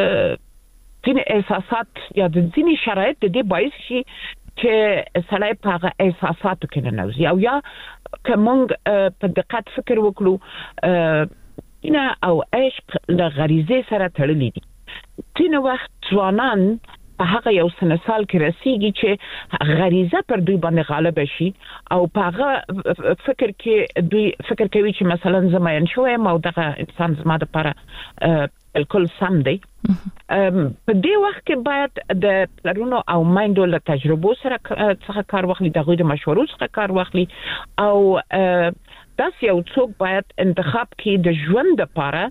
ځینې احساسات یا د ځینې شرایط د دې باعث شي چې سړی په هغه احساساتو کې ننوځي او یا که موږ په دقت فکر وکړو مینه او عشق له غریزې سره تړلي دي ځینې وخت ځوانان په هغه یو سنسال کې رسیږي چې غریزه پر دوی باندې غالب شي او په هغه فکر کې دوی فکر کوي چې مثلا زماین شوم او دغه انسان زما لپاره بالکل سم دی په دې وخت کې باید د پلرونو او مایندو له تجربو سره څخه کار واخلي د غوی د مشورو څخه کار واخلي او داس یو څوک باید انتخاب کړي د ژوند لپاره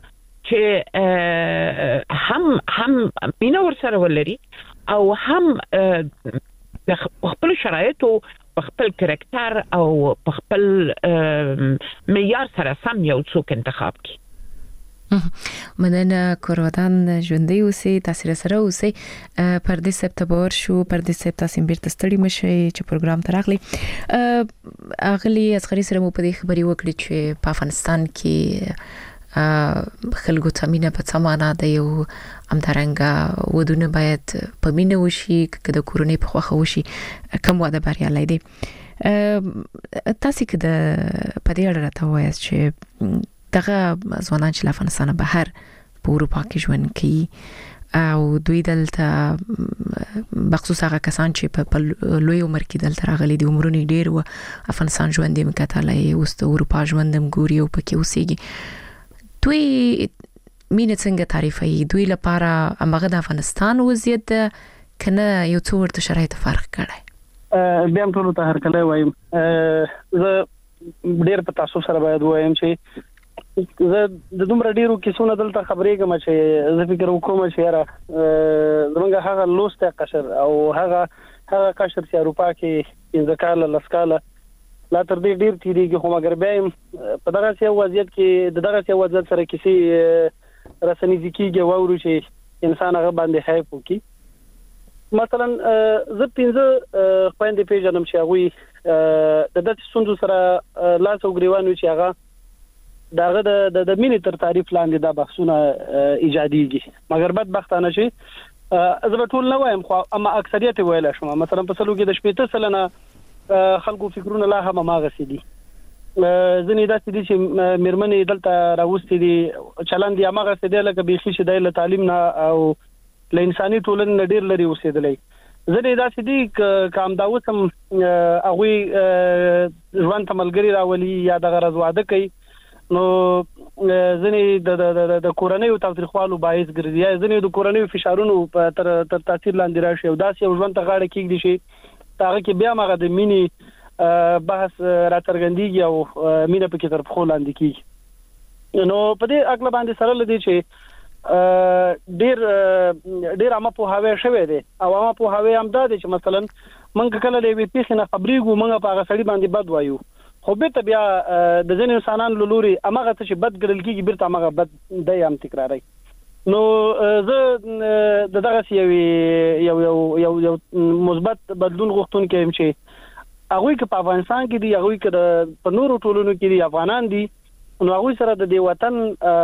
چې هم مینه ورسره ولري او هم د خپل شرایطو په خپل کریکټر او په خپل معیار سره سم یو څوک انتخاب کړي مننه کورودان ژوندۍ اوسئ تاسو سره اوسئ پر دې سپتمبر شو پر دې سپتمبر تاسو بیرته ستړي مشئ چې پروګرام ته راغلی اغلی اصغری سره مو په دې خبري وکړي چې په افغانستان کې خلکو ته مینه په سمانه ده یو همدارنګه ودونه باید په مینه وشي که د کورنۍ په خوښه وشي کوم واده بریالي دی تاسو کې د پدې اړه راته وایاست چې دغه ځوانان چې افغانستان بهر په اروپا کې ژوند کوي او دوی دلته بخصوص هغه کسان چې په لوی عمر کې دلته راغلي دي عمرونه ډیر و افغانستان ژوند یې مکتلای اوس د اروپا ژوندم ګوري او پکې اوسېږي دوی مینه څنګه تعریفوي دوی لپاره هغه د افغانستان وضعیت کنه یو څو ورته شرایط فرق کړي بیا هم ټول ته هرکلی وایم زه ډیر په تاسو سره باید وایم چې زه د دومره ډیرو کیسونو دلته خبرېږم چې زه فکر وکوم چې یاره زمونږ هغه لوسته قشر او هغه قشر چې اروپا کې انځکاله لسکاله لا تر دې ډیر تیریږي خو مګر بیا په دغه یو وضعیت کې دغه یو وضعیت سره کیسې رسنیزي کېږي واورو چې انسان هغه باندې حیف وکړي مثلا زه 15 خويندې پیژنم چې هغه د دې ستونزو سره لاس او ګریوان چې هغه داغه د مینې تر تعریف لاندې دا بحثونه ایجاديږي مګر بدبختانه شي زه به ټول نه وایم خو اما اکثریت ویل شم مثلا په سلو کې د 70 سلنه خلکو فکرونه لا هم ماغسي دي ځنې داسې دي چې مرمنې دلته راوستي دي چلند یې ماغسي دی لکه بيخي شي د تعلیم نه او ل انساني ټولنې ډیر لري اوسېدلې ځنې داسې دي کام داوسم هغه ژوند تملګری راولي یا د غرض واده کوي نو ځنې د کورنۍ او تاریخوالو باعث ګرځي ځنې د کورنۍ فشارونو تر تاثیر لاندې راشي او داسې ژوند ته غاړه کېږي شي هغه کې بیا مغه د مینی بحث راڅرګندېږي او مینه پکې تر خو لاندې کېږي نو په دې اګل باندې سره لدی چې ډیر امه په هاوی شوه دي او امه په هاوی هم دا دي چې مثلا منګ کله له وی پیخ نه خبرېګو منګ په هغه سړي باندې بد وایو خو به ته بیا د ځین انسانانو لوري امغه ته چې بد ګرل کیږي بیرته امغه بد د یم تکراري نو زه دغه یو مثبت بدلون غوښتون کوم چې هغه کې په افغانستان کې دي هغه کې په نورو ټولونو کې دي افغانان دي نو هغه سره د دې وطن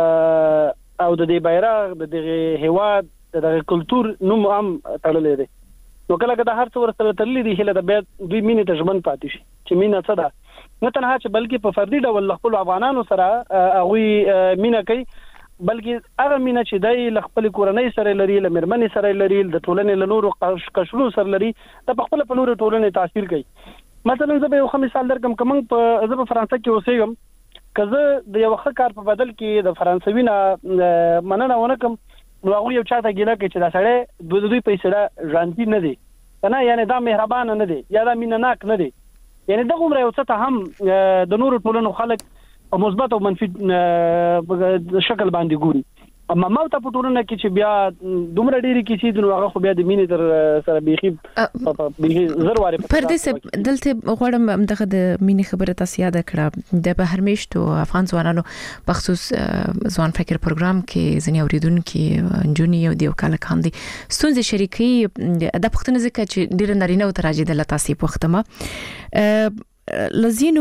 او د دې بیرغ د دې هواد د کلچر نوم هم تړلې دي نو کله کله هر څور سره تړلې دي هله د بیا دوی مینه ته ژوند پاتې شي چې مینه څه ده نه تنها چې بلکې په فردي ډول خپل افغانانو سره هغه مینه کوي بلکې هغه مینه چې دای خپل کورنۍ سره لري لمرمنې سره لري د ټولنې له نورو قشرو سره لري د خپل په نورو ټولنې تاثیر کوي مثلا زه به یو مثال درکم کوم په فرانسه کې اوسېږم کزه د یو ښه کار په بدل کې د فرانسوي نه مننه ونکم نو هغه یو چاته ګیله کوي چې دا سړی دوی پیسې را ژاندې نه دي کنه یعنی دا مهربان نه دي یا دا مینناک نه دي یعنی دغه عمر یو څه ته هم د نورو ټولنو خلک او مثبت او منفي شکل باندې ګوري اما ما ته په ټولنه کې چې بیا دومره ډېری کې چې نو هغه خو بیا د مینې تر سره بيخي زر واره پر دې دلته غواړم دغه د مینې خبره تاسو یاد کړه د بهر میشتو افغان ځوانانو بخصوص ځوان فکر پروګرام کې ځنی اوریدونکو انجونی او دیو کال کاندي ستونزې شریکي د پښتنه ځکه چې ډیر نارینه او تراجی د لاسي پښتمه لزینو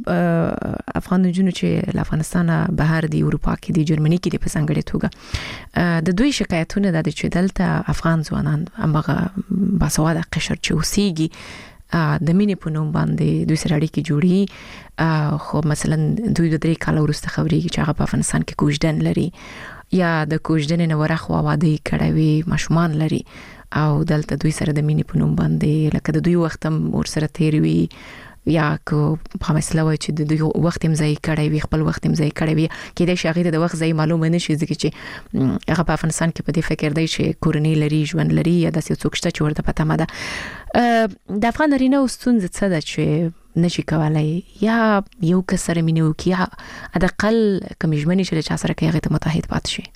افغان جنو چې افغانستان بهر دی اروپا کې دی جرمني کې دی په څنګه توګه د دوی شکایتونه د چې دلته افغان ځوانان هغه باسواده قشر چې اوسېږي د مینې په نوم باندې دوی سره اړیکې جوړي خو مثلا دوی د 3 کال وروسته خبرېږي چې هغه په افغانستان کې کوژدن لري یا د کوژدن نه ورخوا واده کړوي ماشومان لري او دلته دوی سره د مینې په نوم باندې لکه د دوی وخت هم ور سره تیروي یا کو په مسله وای چې د وخت هم ځای کړی وي خپل وخت هم ځای کړی وي کې د شاغې د وخت ځای معلومه نشي ځکه چې هغه په افغانستان کې په دې فکر دی چې کورنۍ لري ژوند لري یا د څه څوک شته چې ورته پته مده د افغان رینه ستونزه څه ده چې نشي کولای یا یو کسر مينو کې ادقل کمیژمنې چې چا سره کې هغه ته متحد پات شي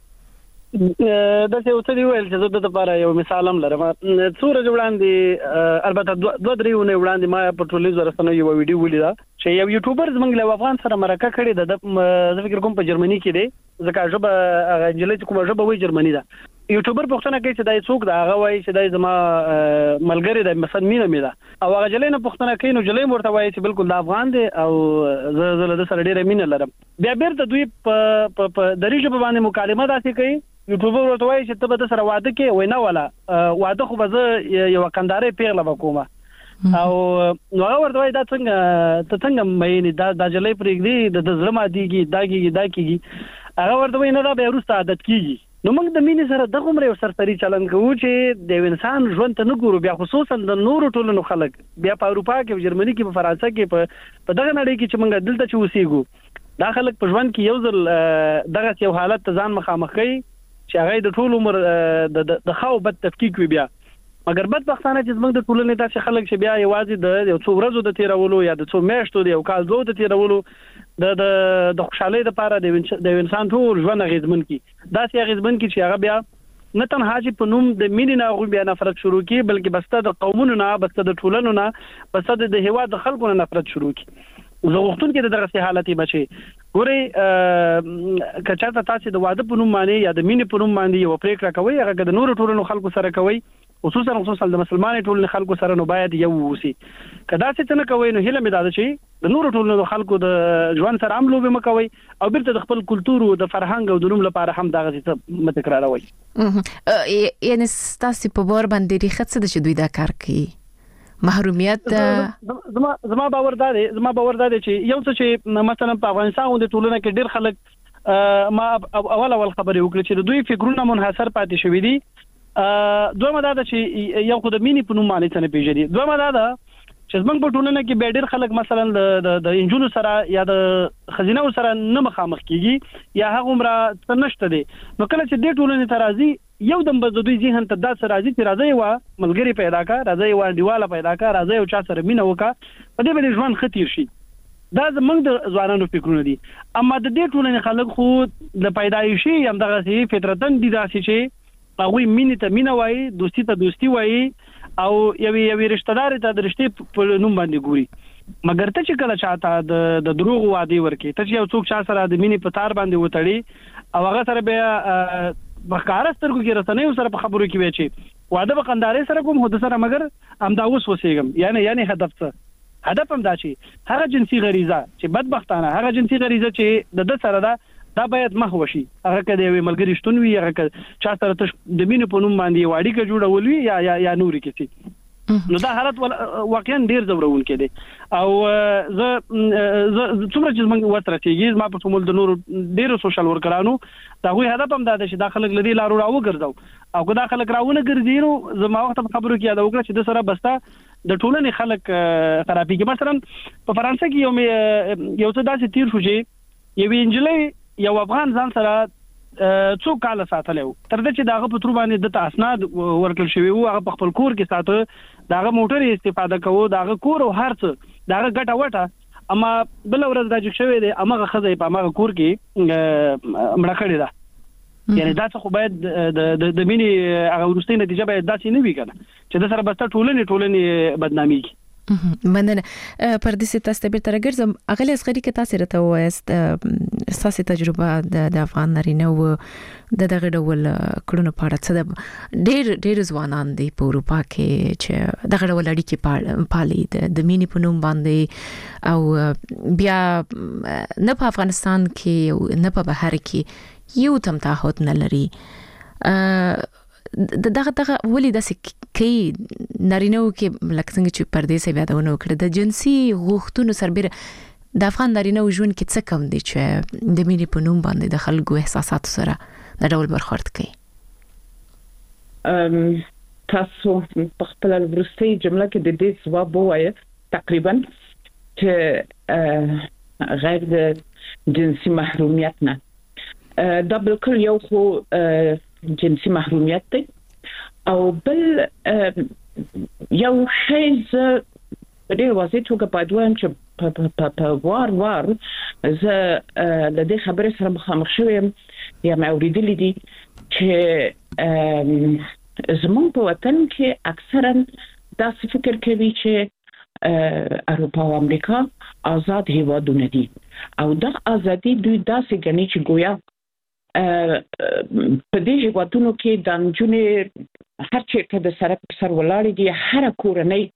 دا څه اوس دی ویل چې زه د لپاره یو مثال هم لرم څوره وړاندې البته 2-3 ونه وړاندې ما په ټولنیزو رسنیو یو ویډیو ولیدا چې یو یوټیوبر زمنګ له افغان سره مرکه کړې ده زه فکر کوم په جرمني کې دی ځکه ژبه انجلۍ کومه ژبه وایي جرمني ده یوټیوبر پښتنه کوي چې دای څوک دا هغه وایي چې دای زما ملګری د مثلا مینه ده او هغه جلې نه پښتنه کوي نو جلې مرته وایي چې بالکل د افغان دی او زه له سره ډیره مینه لرم بیا بیرته دوی په دریجه باندې مکالمه داسې کوي یوټیوبر ورته وایي چې ته به سره واده کې وینا ولا واده خو به زه یو کندارې پیغله وکومه او نو هغه ورته وایي دا څنګه مې دا جلې پرېږدي د زړه ماديږي دا کیږي هغه ورته وایي نه دا به ورسته عادت کیږي نو موږ د مینې سره دغه عمر یو سرسري چلند کوو چې د انسان ژوند ته نه ګورو بیا خصوصا د نورو ټولنو خلک بیا په اروپا کې په جرمني کې په فرانسه کې په دغه نړۍ کې چې موږ دلته چې اوسېږو دا خلک په ژوند کې یو ځل دغه یو حالت ته ځان مخامخ کوي چې هغه د ټول عمر د خاو بد تفکیک وي بیا مګر بدبختانه چې موږ د ټولنې داسې خلک چې بیا یوازې د یو څو ورځو د تیرولو یا د څو میاشتو د یو کال دوه د تیرولو د خوشحالۍ لپاره د انسان ټول ژوند اغیزمن کی داسې اغیزمن کی چې هغه بیا نه تنها چې په نوم د مینې نه غو بیا نفرت شروع کی بلکې بسته د قومونو نه بسته د ټولنو نه بسته د هوا د خلکو نه نفرت شروع کی زه وختون کې دغه حالتي بچي ګوري کچاته تاسو د واده په نوم باندې یا د مینې په نوم باندې یو پریکړه کوي هغه د نورو ټولنو خلکو سره کوي خصوصا د مسلمانانو ټولنې خلکو سره نو باید یو وسی کدا چې نه کوي نو هله مې دا چې د نورو ټولنو خلکو د ژوند سره عملو به مکوي او بیرته د خپل کلچر او د فرهنګ او د نوم لپاره هم دغه څه متکراروي یعنی تاسو په بور باندې ریخت څه د دوی دا کار کوي محرومیت زما باور دا دی چې یو څه چې مثلا په افغانستان د ټولنه کې ډېر خلک ما اول خبرې وکړه چې دوی فکرونه منحصر پاتې شوی دي دوه ماده چې یو خو د مینې په نوم باندې څنګه پیژني دوه ماده چې موږ په ټولنه کې به ډېر خلک مثلا د انجونو سره یا د خزینه سره نه مخامخ کیږي یا هغه عمره نشته دي نو کله چې د ټولنې ترازی یو دم به د دوی ذهن ته داسې راځي چې راځي وا ملګری پیدا کا راځي وا دیواله پیدا کا راځي او چا سره مینه وکا په دې باندې ژوند خطیر شي دا زمونږ د ځوانانو فکرونه دي اما د دې ټولنې خلک خو د پیدایشي هم دغه سي فطرتن دي داسې چې هغه مینې ته مینه وایي دوستی ته دوستی وایي او یوې رشتہ دار ته د رشتې په نوم باندې ګوري مګر ته چې کله چاته د دروغ وعده ورکي ته چې یو څوک چا سره د مینې په تار باندې وتړي او هغه سره به بخارسترګو کې رسنۍ سره په خبرو کې وی چې واده به قندارې سره کوم هدا سره مګر امدا اوس وسېګم یعنی هدف څه هدف هم دا چې هغه جنسي غریزه چې بدبختانه هغه جنسي غریزه چې د سره دا باید محو شي هغه کده وی ملګری شتون وی هغه چا سره ته د مینې په نوم باندې واړی کې جوړول وی یا نوري کې نو دا حالت واقعا ډیر زورون کې دي او زه څومره چې موږ وترتیږي ما په ټول د نورو ډیرو سوشل ورکرانو دا غوي هدف هم دا چې داخله لدی لارو راو ګرځاو او که داخله راونه ګرځي نو زما وخت په خبرو کې یاد وکړه چې د سره بستا د ټولنې خلک خرابېږي مثلا په فرانسه کې یو څه داسې تیر شو چې یو انجلۍ یو افغان ځان سره څو کال ساتلو تر دې چې داغه په تر باندې د اسناد ورکل شوی او هغه په خپل کور کې ساته داغه موټر استفاده کوو داغه کور او هرڅ داغه ګټه وټه اما بل ورځ راځي شوی دی امغه خزې په امغه کور کې مړه کړی دا یعنی دا څه خو باید د مینې هغه ورستۍ نتیجه باید داسې نه وي کنه چې د سره بس ټولنې بدنامي کی مننه پر دې ستاسو به تر ګرځم اغلی اصغری کې تاسو راته وایست تاسو تجربه د افغان نارینه و دغه ډول کړونو په اړه څه ډېر ځوانان دي په اروپا کې چې دغه ډول اړیکې پالي د مینې په نوم باندې او بیا نه په افغانستان کې نه په بهر کې یو تم تعهد نه لري دغه ولې داسې کې نارینه کې لکه څنګه چې پردیسه بیا دونه وکړه د جنسي غوښتنو سربېره د افغان نارینه ژوند کې څه کم دي چې د مینې په نوم باندې د خلکو احساساتو سره د ډول برخورد کوي تاسو په خپل ورستي جمله کې د دې ځواب وایي تقریبا چې غیر د جنسي محرومیت نه دا بالکل یو خو جنسي محرومیت دی او بل یو شی ز په دې واسطه چې په دویم چې په وار ز د دې خبرې سره مخامخ شوم یا مې اوریدلې دي چې زموږ په وطن کې اکثرا داسې فکر کوي چې اروپا او امریکا آزاد هیوادونه دي او دا ازادي دوی داسې غني چې گویا په دې هیوادونو کې د انجونې هر چیرته د سر ولاړې دي هر کورنۍ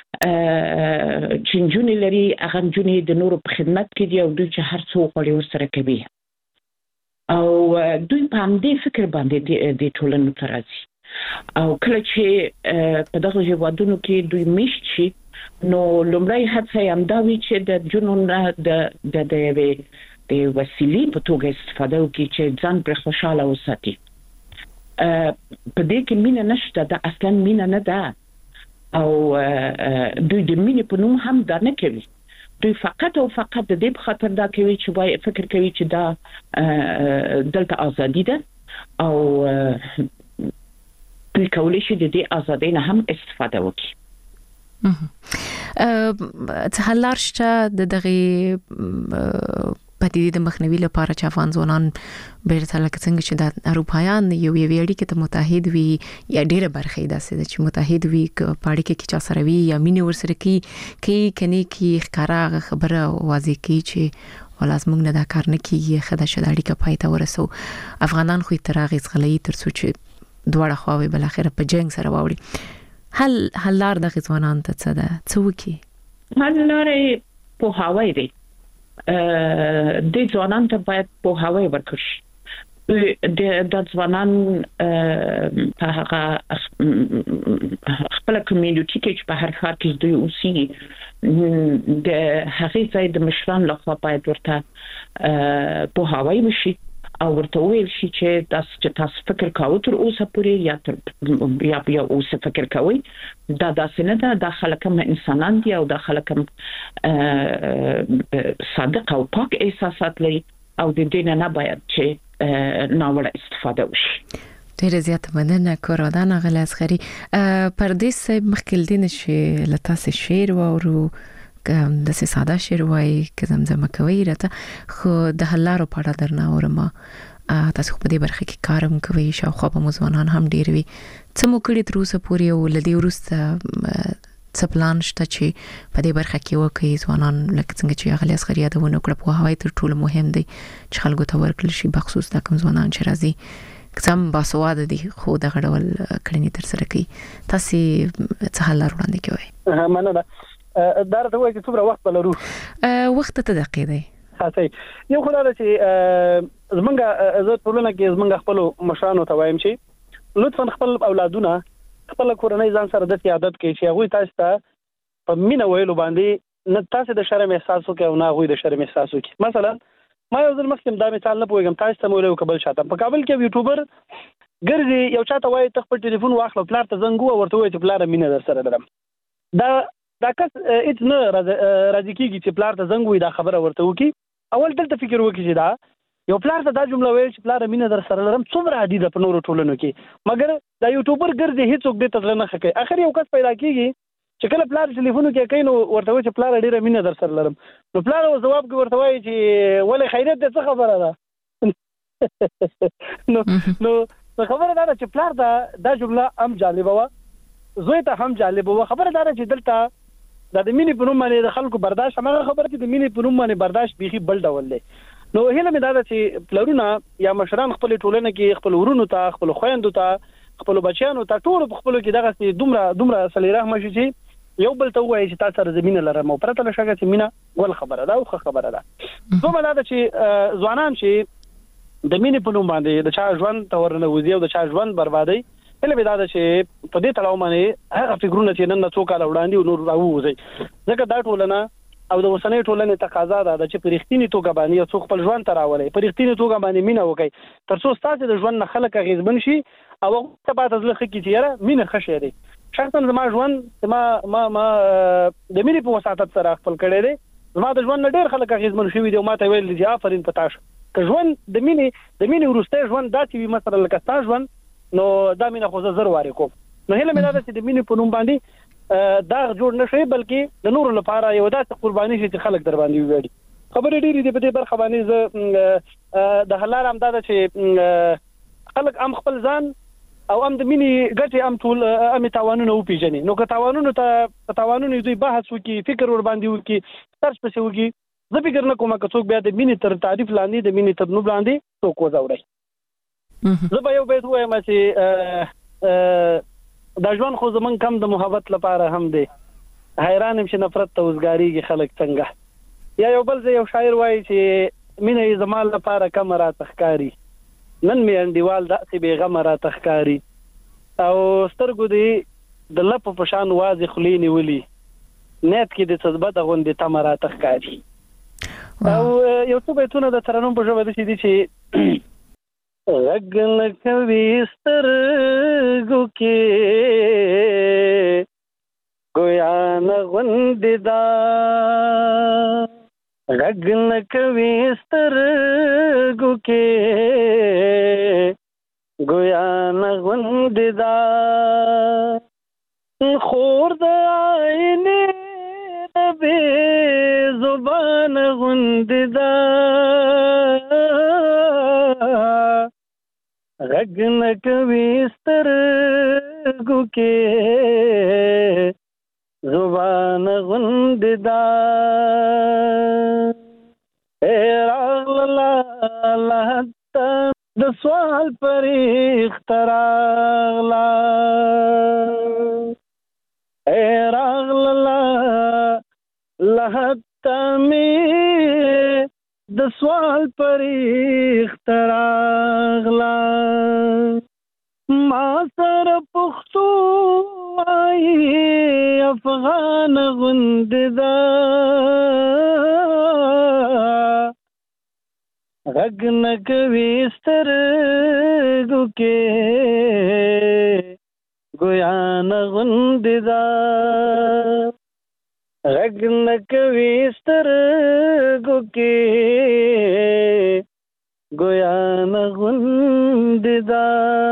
چې انجونې لري هغه انجونې د نورو په خدمت کې دي او دوی چې هر څه غواړي ورسره کوي او دوی په همدې فکر باندې د ټولنې ته راځي او کله چې په دغه هیوادونو کې دوی میشت شي نو لومړی هڅه یې همدا وي چې د جنونو د وسیلې په توګه استفاده وکړي چې ځان پر خوشاله وساتي په دې کې مینه نشته، دا اصلا مینه نه ده، او دوی د مینې په نوم هم دا نه کوي. دوی فقط او فقط د دې په خاطر دا کوي چې وای فکر کوي چې دا دلته ازادي ده، او دوی کولی شي د دې ازادۍ نه هم استفاده وکړي. څه حل لار شته د دغه پدیدې د مخنیوي لپاره چې افغان ځوانان بیرته لکه څنګه چې د اروپایان یو اړیکې ته متحد وي یا ډیره برخه یې داسې ده چې متحد وي په اړیکه کې چا سره وي یا مینه ورسره کې کني کې ښکارا خبره واضح کی چې ولا زموږ نه دا کار نه کیږي، خدای شته اړیکه پای ته ورسو. افغانان خو تر هغه غلې ترڅو چې دواړه خواوې بل اخر په جنگ سره واوړي. حل لار د ځوانان ته څه ده، څه وکي؟ حل لار په هواي دی. د ځوانان ته باید په هواي ورکړي. د ځوانان په هغه خپل کمیونټي کې په هر ښار کې دوی اوسي، د هغې ځای د مشران لخوا باید ورته په هواي وشي او ورته ویل شي چې تاسو فکر کاوه تر اوسه پورې یا اوسه فکر کوي، دا داسې نه ده، دا خلک هم انسانان دي او دا خلک هم صادق او پاک احساسات لري او د دې نه باید چې ناوړه استفاده وشي. ډېر زیات مننه کورادان غل اصغری. پردیس صاحب مخکې دین شي لته شعر وورو د ساده شعر وای که زمزمه کوي راته، خو د حلارو په اړه درنه اورم. تاسو په دې برخه کې کارم کوي، شاوخوا په مزوانان هم ډیر وي. څه مو کړی تر اوسه پورې او لدی ورسته څه پلان شته چې په دې برخه کې وکړي ځوانان لکه څنګه چې غل اصغری یادونه کړه؟ په هواي تر ټولو مهم دی چې خلکو ته ورکړل شي، بخصوص د کوم ځوانان چې راځي کسم باسواده دي خو د غړول کړنی تر سره کوي. تاسو څه حل وړاندې کوي؟ مننه. درته وایي چې څومره وخت بلرو؟ وخت ته دقیق دی. صحیح. یو خدای چې زمونږ عزت ټولنه کې زمونږ خپل مشرانو ته وایم چې لطفا خپل اولادونه خپل کورنۍ ځان سره د عادت کوي چې هغه تاسو ته په مینه ویلو باندې نه تاسو د شرم احساس وکړو او نه هغه د شرم احساس وکړي. مثلا ما یو ځل مخکې دا مثال نه پوهیږم، تاسو ته مولوي کابل شاته په کابل کې یوټیوبر ګرځي، یو چاته وایي ته خپل ټلیفون واخلو پلار ته زنګ ورته وایي چې پلار مینه در سره لرم. دا کس اټ نه راځي کیږي چې پلار ته زنګ وي دا خبره ورته وکي. اول دلته فکر وکړي چې دا یو پلار ته دا جمله وایي چې پلار مینه در سره لرم څومره عادي ده په نورو ټولنو کې، مګر دا یوټیوبر ګرځي هیڅوک دې ته نه خکې. اخر یو کس پیدا کیږي چې کله پلار ټلیفون کې کوي نو ورته وایي چې پلار ډیره مینه در سره لرم، نو پلار جواب کوي ورته وایي چې ولې خیرت دې څه خبره ده؟ نو خبره دا چې پلار دا جمله هم جالبه و، زوی ته هم جالبه و. خبره دا چې دلته د مینې په نوم باندې د خلکو برداشت، هغه خبره چې د مینې په نوم باندې برداشت بيخي بل ډول دی. نو هله مې دا چې پلرونه یا مشران خپل ټولنه کې خپل ورونو ته، خپل خويندو ته، خپل بچیانو ته ټول خپل کې دغه دومره صلی رحمه شي چې یو بل ته وایي چې تاسو سره زمينه لرم او پرته لشګه چې مینا ول خبره ده او خبره ده. دومره دا چې ځوانان چې د مینې په نوم باندې د چا ژوند تورنه وزي او د چا ژوند بربادي، هله به دا چې په دې تړاو باندې هغه فکرونه چې نن څو کال وړاندې نور راوځي، ځکه دا ټولنه او د وسنۍ ټولنې تقاضا ده چې په رښتینی توګه باندې یو څوک خپل ژوند تراولي، په رښتینی توګه باندې مینه وکړي ترڅو ستاسو د ژوند نه خلک غیزمن شي او ته به تاسو لخوا کې چیرې مینه خشه دي. شخصا زما ژوند ما د مینې په وساتت سره خپل کړی دی، زما د ژوند ډېر خلک غیزمن شوي دي او ما ته ویل دي آفرین پتاش که ژوند د مینې ورسته ژوند داسې وي مثلا لکه تاسو ژوند نو دا مینه خو زر واره کوم. نو هله مې دا چې د مینې په نوم باندې دا جوړ نشي بلکې د نورو لپاره یو داسې قرباني شي چې خلک در باندې ویړي. خبرې ډېرې دي په دې برخه باندې د حلال هم دا چې خلک هم خپل ځان او هم د مینې ګټې هم ټول هم تاوانونه وپیژني. نو که تاوانونه دوی بحث وکي، فکر ور باندې وکي، سرچ پسې وکي، زه فکر نه کوم که څوک بیا د مینې تر تعریف لاندې د مینې تر نوم لاندې څوک وځوړي. زه به یو بیت وایم چې دا ژوند خو زمون کم د محبت لپاره هم دی، حیران هم چې نفرت ته وزګاریږي خلک څنګه. یا یو بل یو شاعر وایي چې مینه یې زمال لپاره کم را تخکاری، نن می انډیوال داسې بیغمه را تخکاری، او سترګو دی د لپ په شان واضح خلی نیولي، نیت کې د څزبه د غوندې تم را تخکاری. او یو څه بیتونه د ترنم په ژبه دي چې غږ نه کوي سترګو کې گویا نه غوندې ده غږ نه کوي سترګو کې گویا نه غوندې ده خور د آینې د بې زبان غوندې ده غږ نه کوي سترګو کې زبان غوندې ده راغله لهته د سوال پرېخته راغله راغله لهته مې د سوال پرېخته راغله ما سره پښتو وایي افغان غوندې ده غږ نه کوي سترګو کې گویا نه غوندې ده غږ نه کوي سترګو کې گویا نه غوندې ده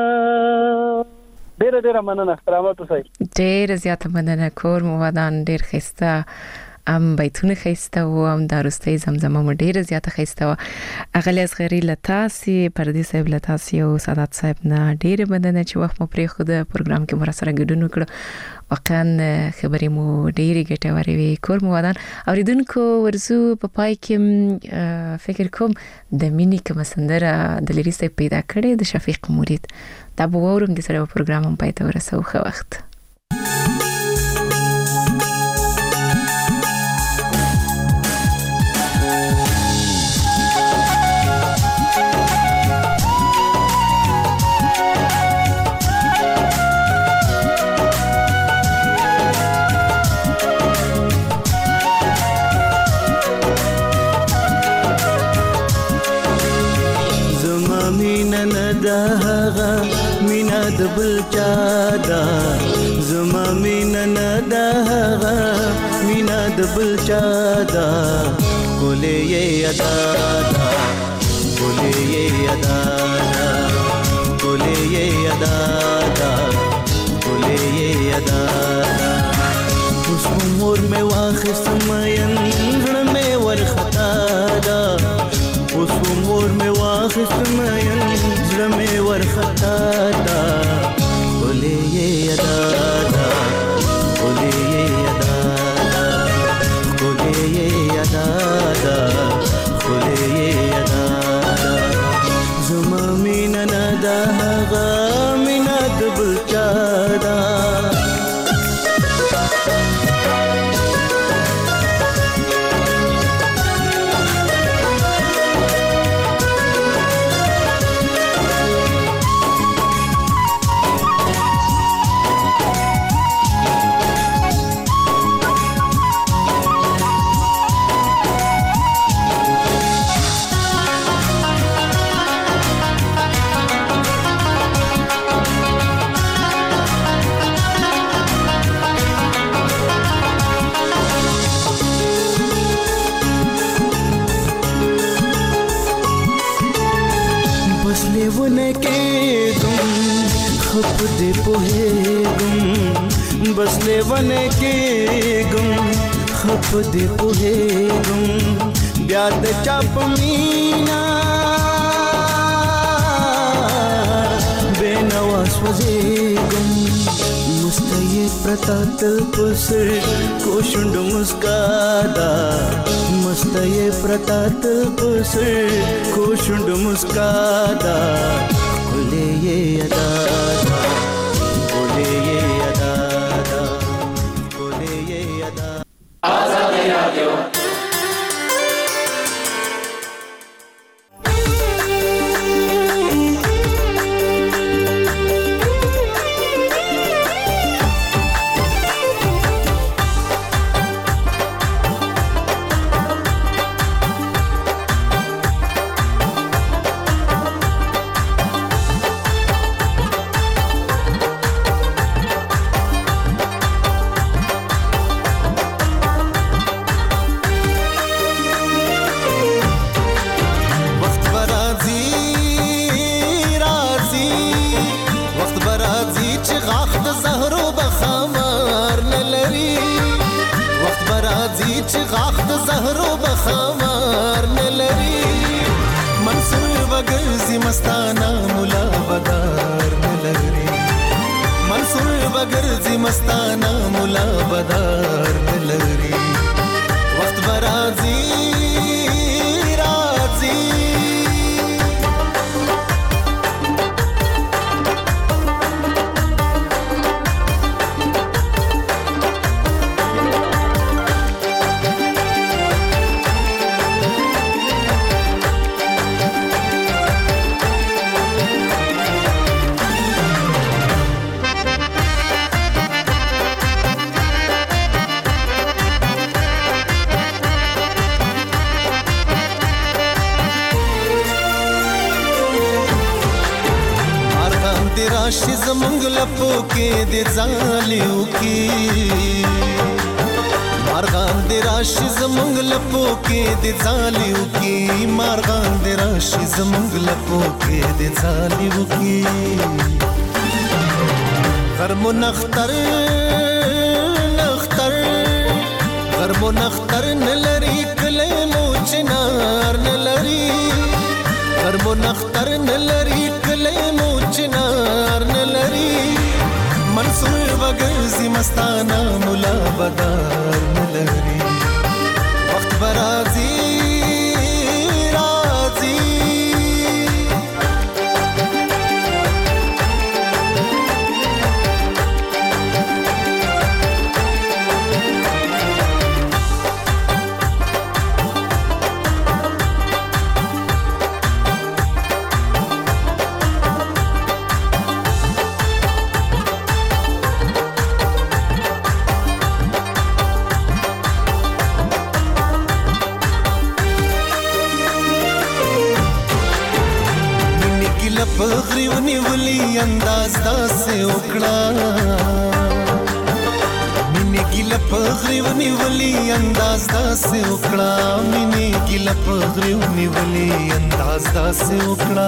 ډېره مننه کرامت اوسئ ډېره زیاته مننه کور مو ودان ډېر ښایسته بیتونه ښایسته وو هم دا وروستۍ زمزمه مو ډېره زیاته ښایسته وه اغلې اصغري له تاسې پردي صاحب له تاسې او سادات صاحب نه ډېره مننه چې وخت مو پرېښوده پروګرام کې مو راسره ګډون وکړو واقعا خبرې مو ډېرې ګټورې وې کور مو ودان اورېدونکو ورزو په پای کې فکر کوم د مینې کومه سندره دلري صاحب پیدا کړې د شفیق مرید دا به واورم د سره پروګرام هم پای ته ورسوو ښه وخت مینا د بل چا دا زما مینا نه دا مینا د بل چا دا کولې یې ادا دا کولې یې ادا دا کولې یې ادا دا کولې یې ادا اوس عمر مې واخست مېن زړه مې ورختا دا اوس عمر مې واخست مېن زړه مې ورختا دا کولې یې ادا دا کولې یې ادا دا کولې یې ادا دا کولې یې ادا دا زما مینا نه دا هغه مینا د بل چا دا बस लेवन के गुम खप दे पुहे गुम ब्याद चाप मीना बेनवास वजे गुम मुस्तये प्रतात पुसर कोशुंड मुस्कादा मुस्तये प्रतात पुसर कोशुंड मुस्कादा खुले ये अदा खुले ये अदा د زهرو بخمار نلري منصور بغرزي مستانا مولا بدار نلري منصور بغرزي مستانا مولا بدار نلري وقت برازي رازي راشي زمونږ لپو کې د ځالیو کې مارغان د راشي زمونږ لپو کې د ځالیو کې مارغان د راشي زمونږ لپو کې د ځالیو کې غرمو نختر نختر غرمو نختر نلري کله مو چنار نلري غرمو نختر نلري کله مو چنار نلري منصور بغرزي مستانا مولا بدار نلري وقت برازي رازي پغری ونیولی انداز داسې وکړه مینې ګیله پغری ونیولی انداز داسې وکړه مینې ګیله پغری ونیولی انداز داسې وکړه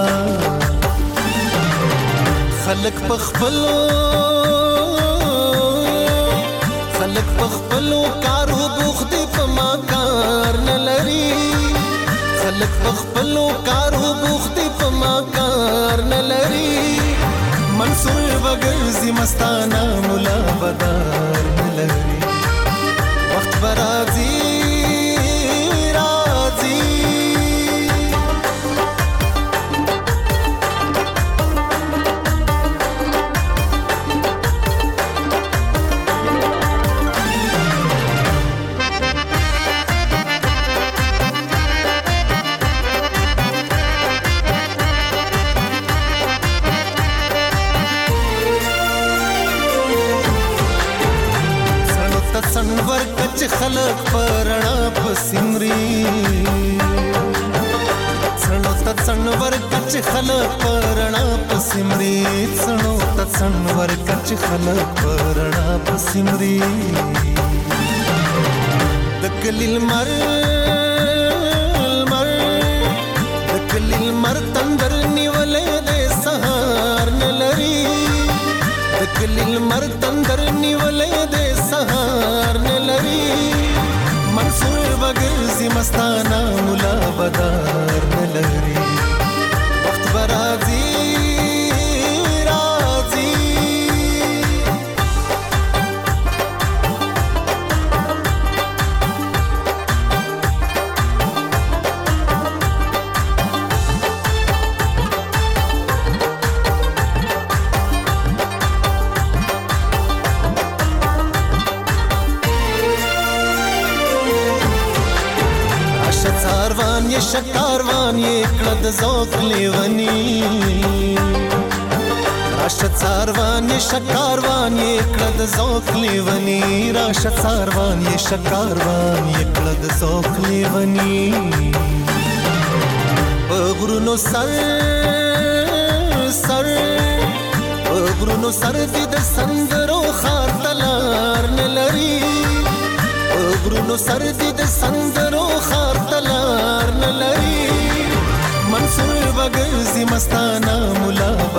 خلک په خپلو کارو بوخت دي په ما کار نه لري خلک په خپلو کارو بوخت دي په ما کار نه لري منصور بغرزي مستانا مولا بدار نه لري وخت برازي رازي سنور کچ خلق پرنا پسمري سنو ت سنور کچ خلق پرنا پسمري سنو ت سنور کچ خلق پرنا پسمري دکلیل مر دکلیل مر تندر نیولې د سهار نلري دکلیل مر تندر نیولې د سهار نلري منصور بغرزي مستانا مولا بدار نلري وخت برازي رازي ये शकारोان ये कद ذوق लेवनी राशत सारवान ये शकारोان ये कद ذوق लेवनी राशत सारवान ये शकारोان ये कद ذوق लेवनी बगरुनो सर सर बगरुनो सर दि د سندرو خار تلار نلري غرونو سر دي د سندرو خار تلار نلري منصور بغرزي مستانا مولا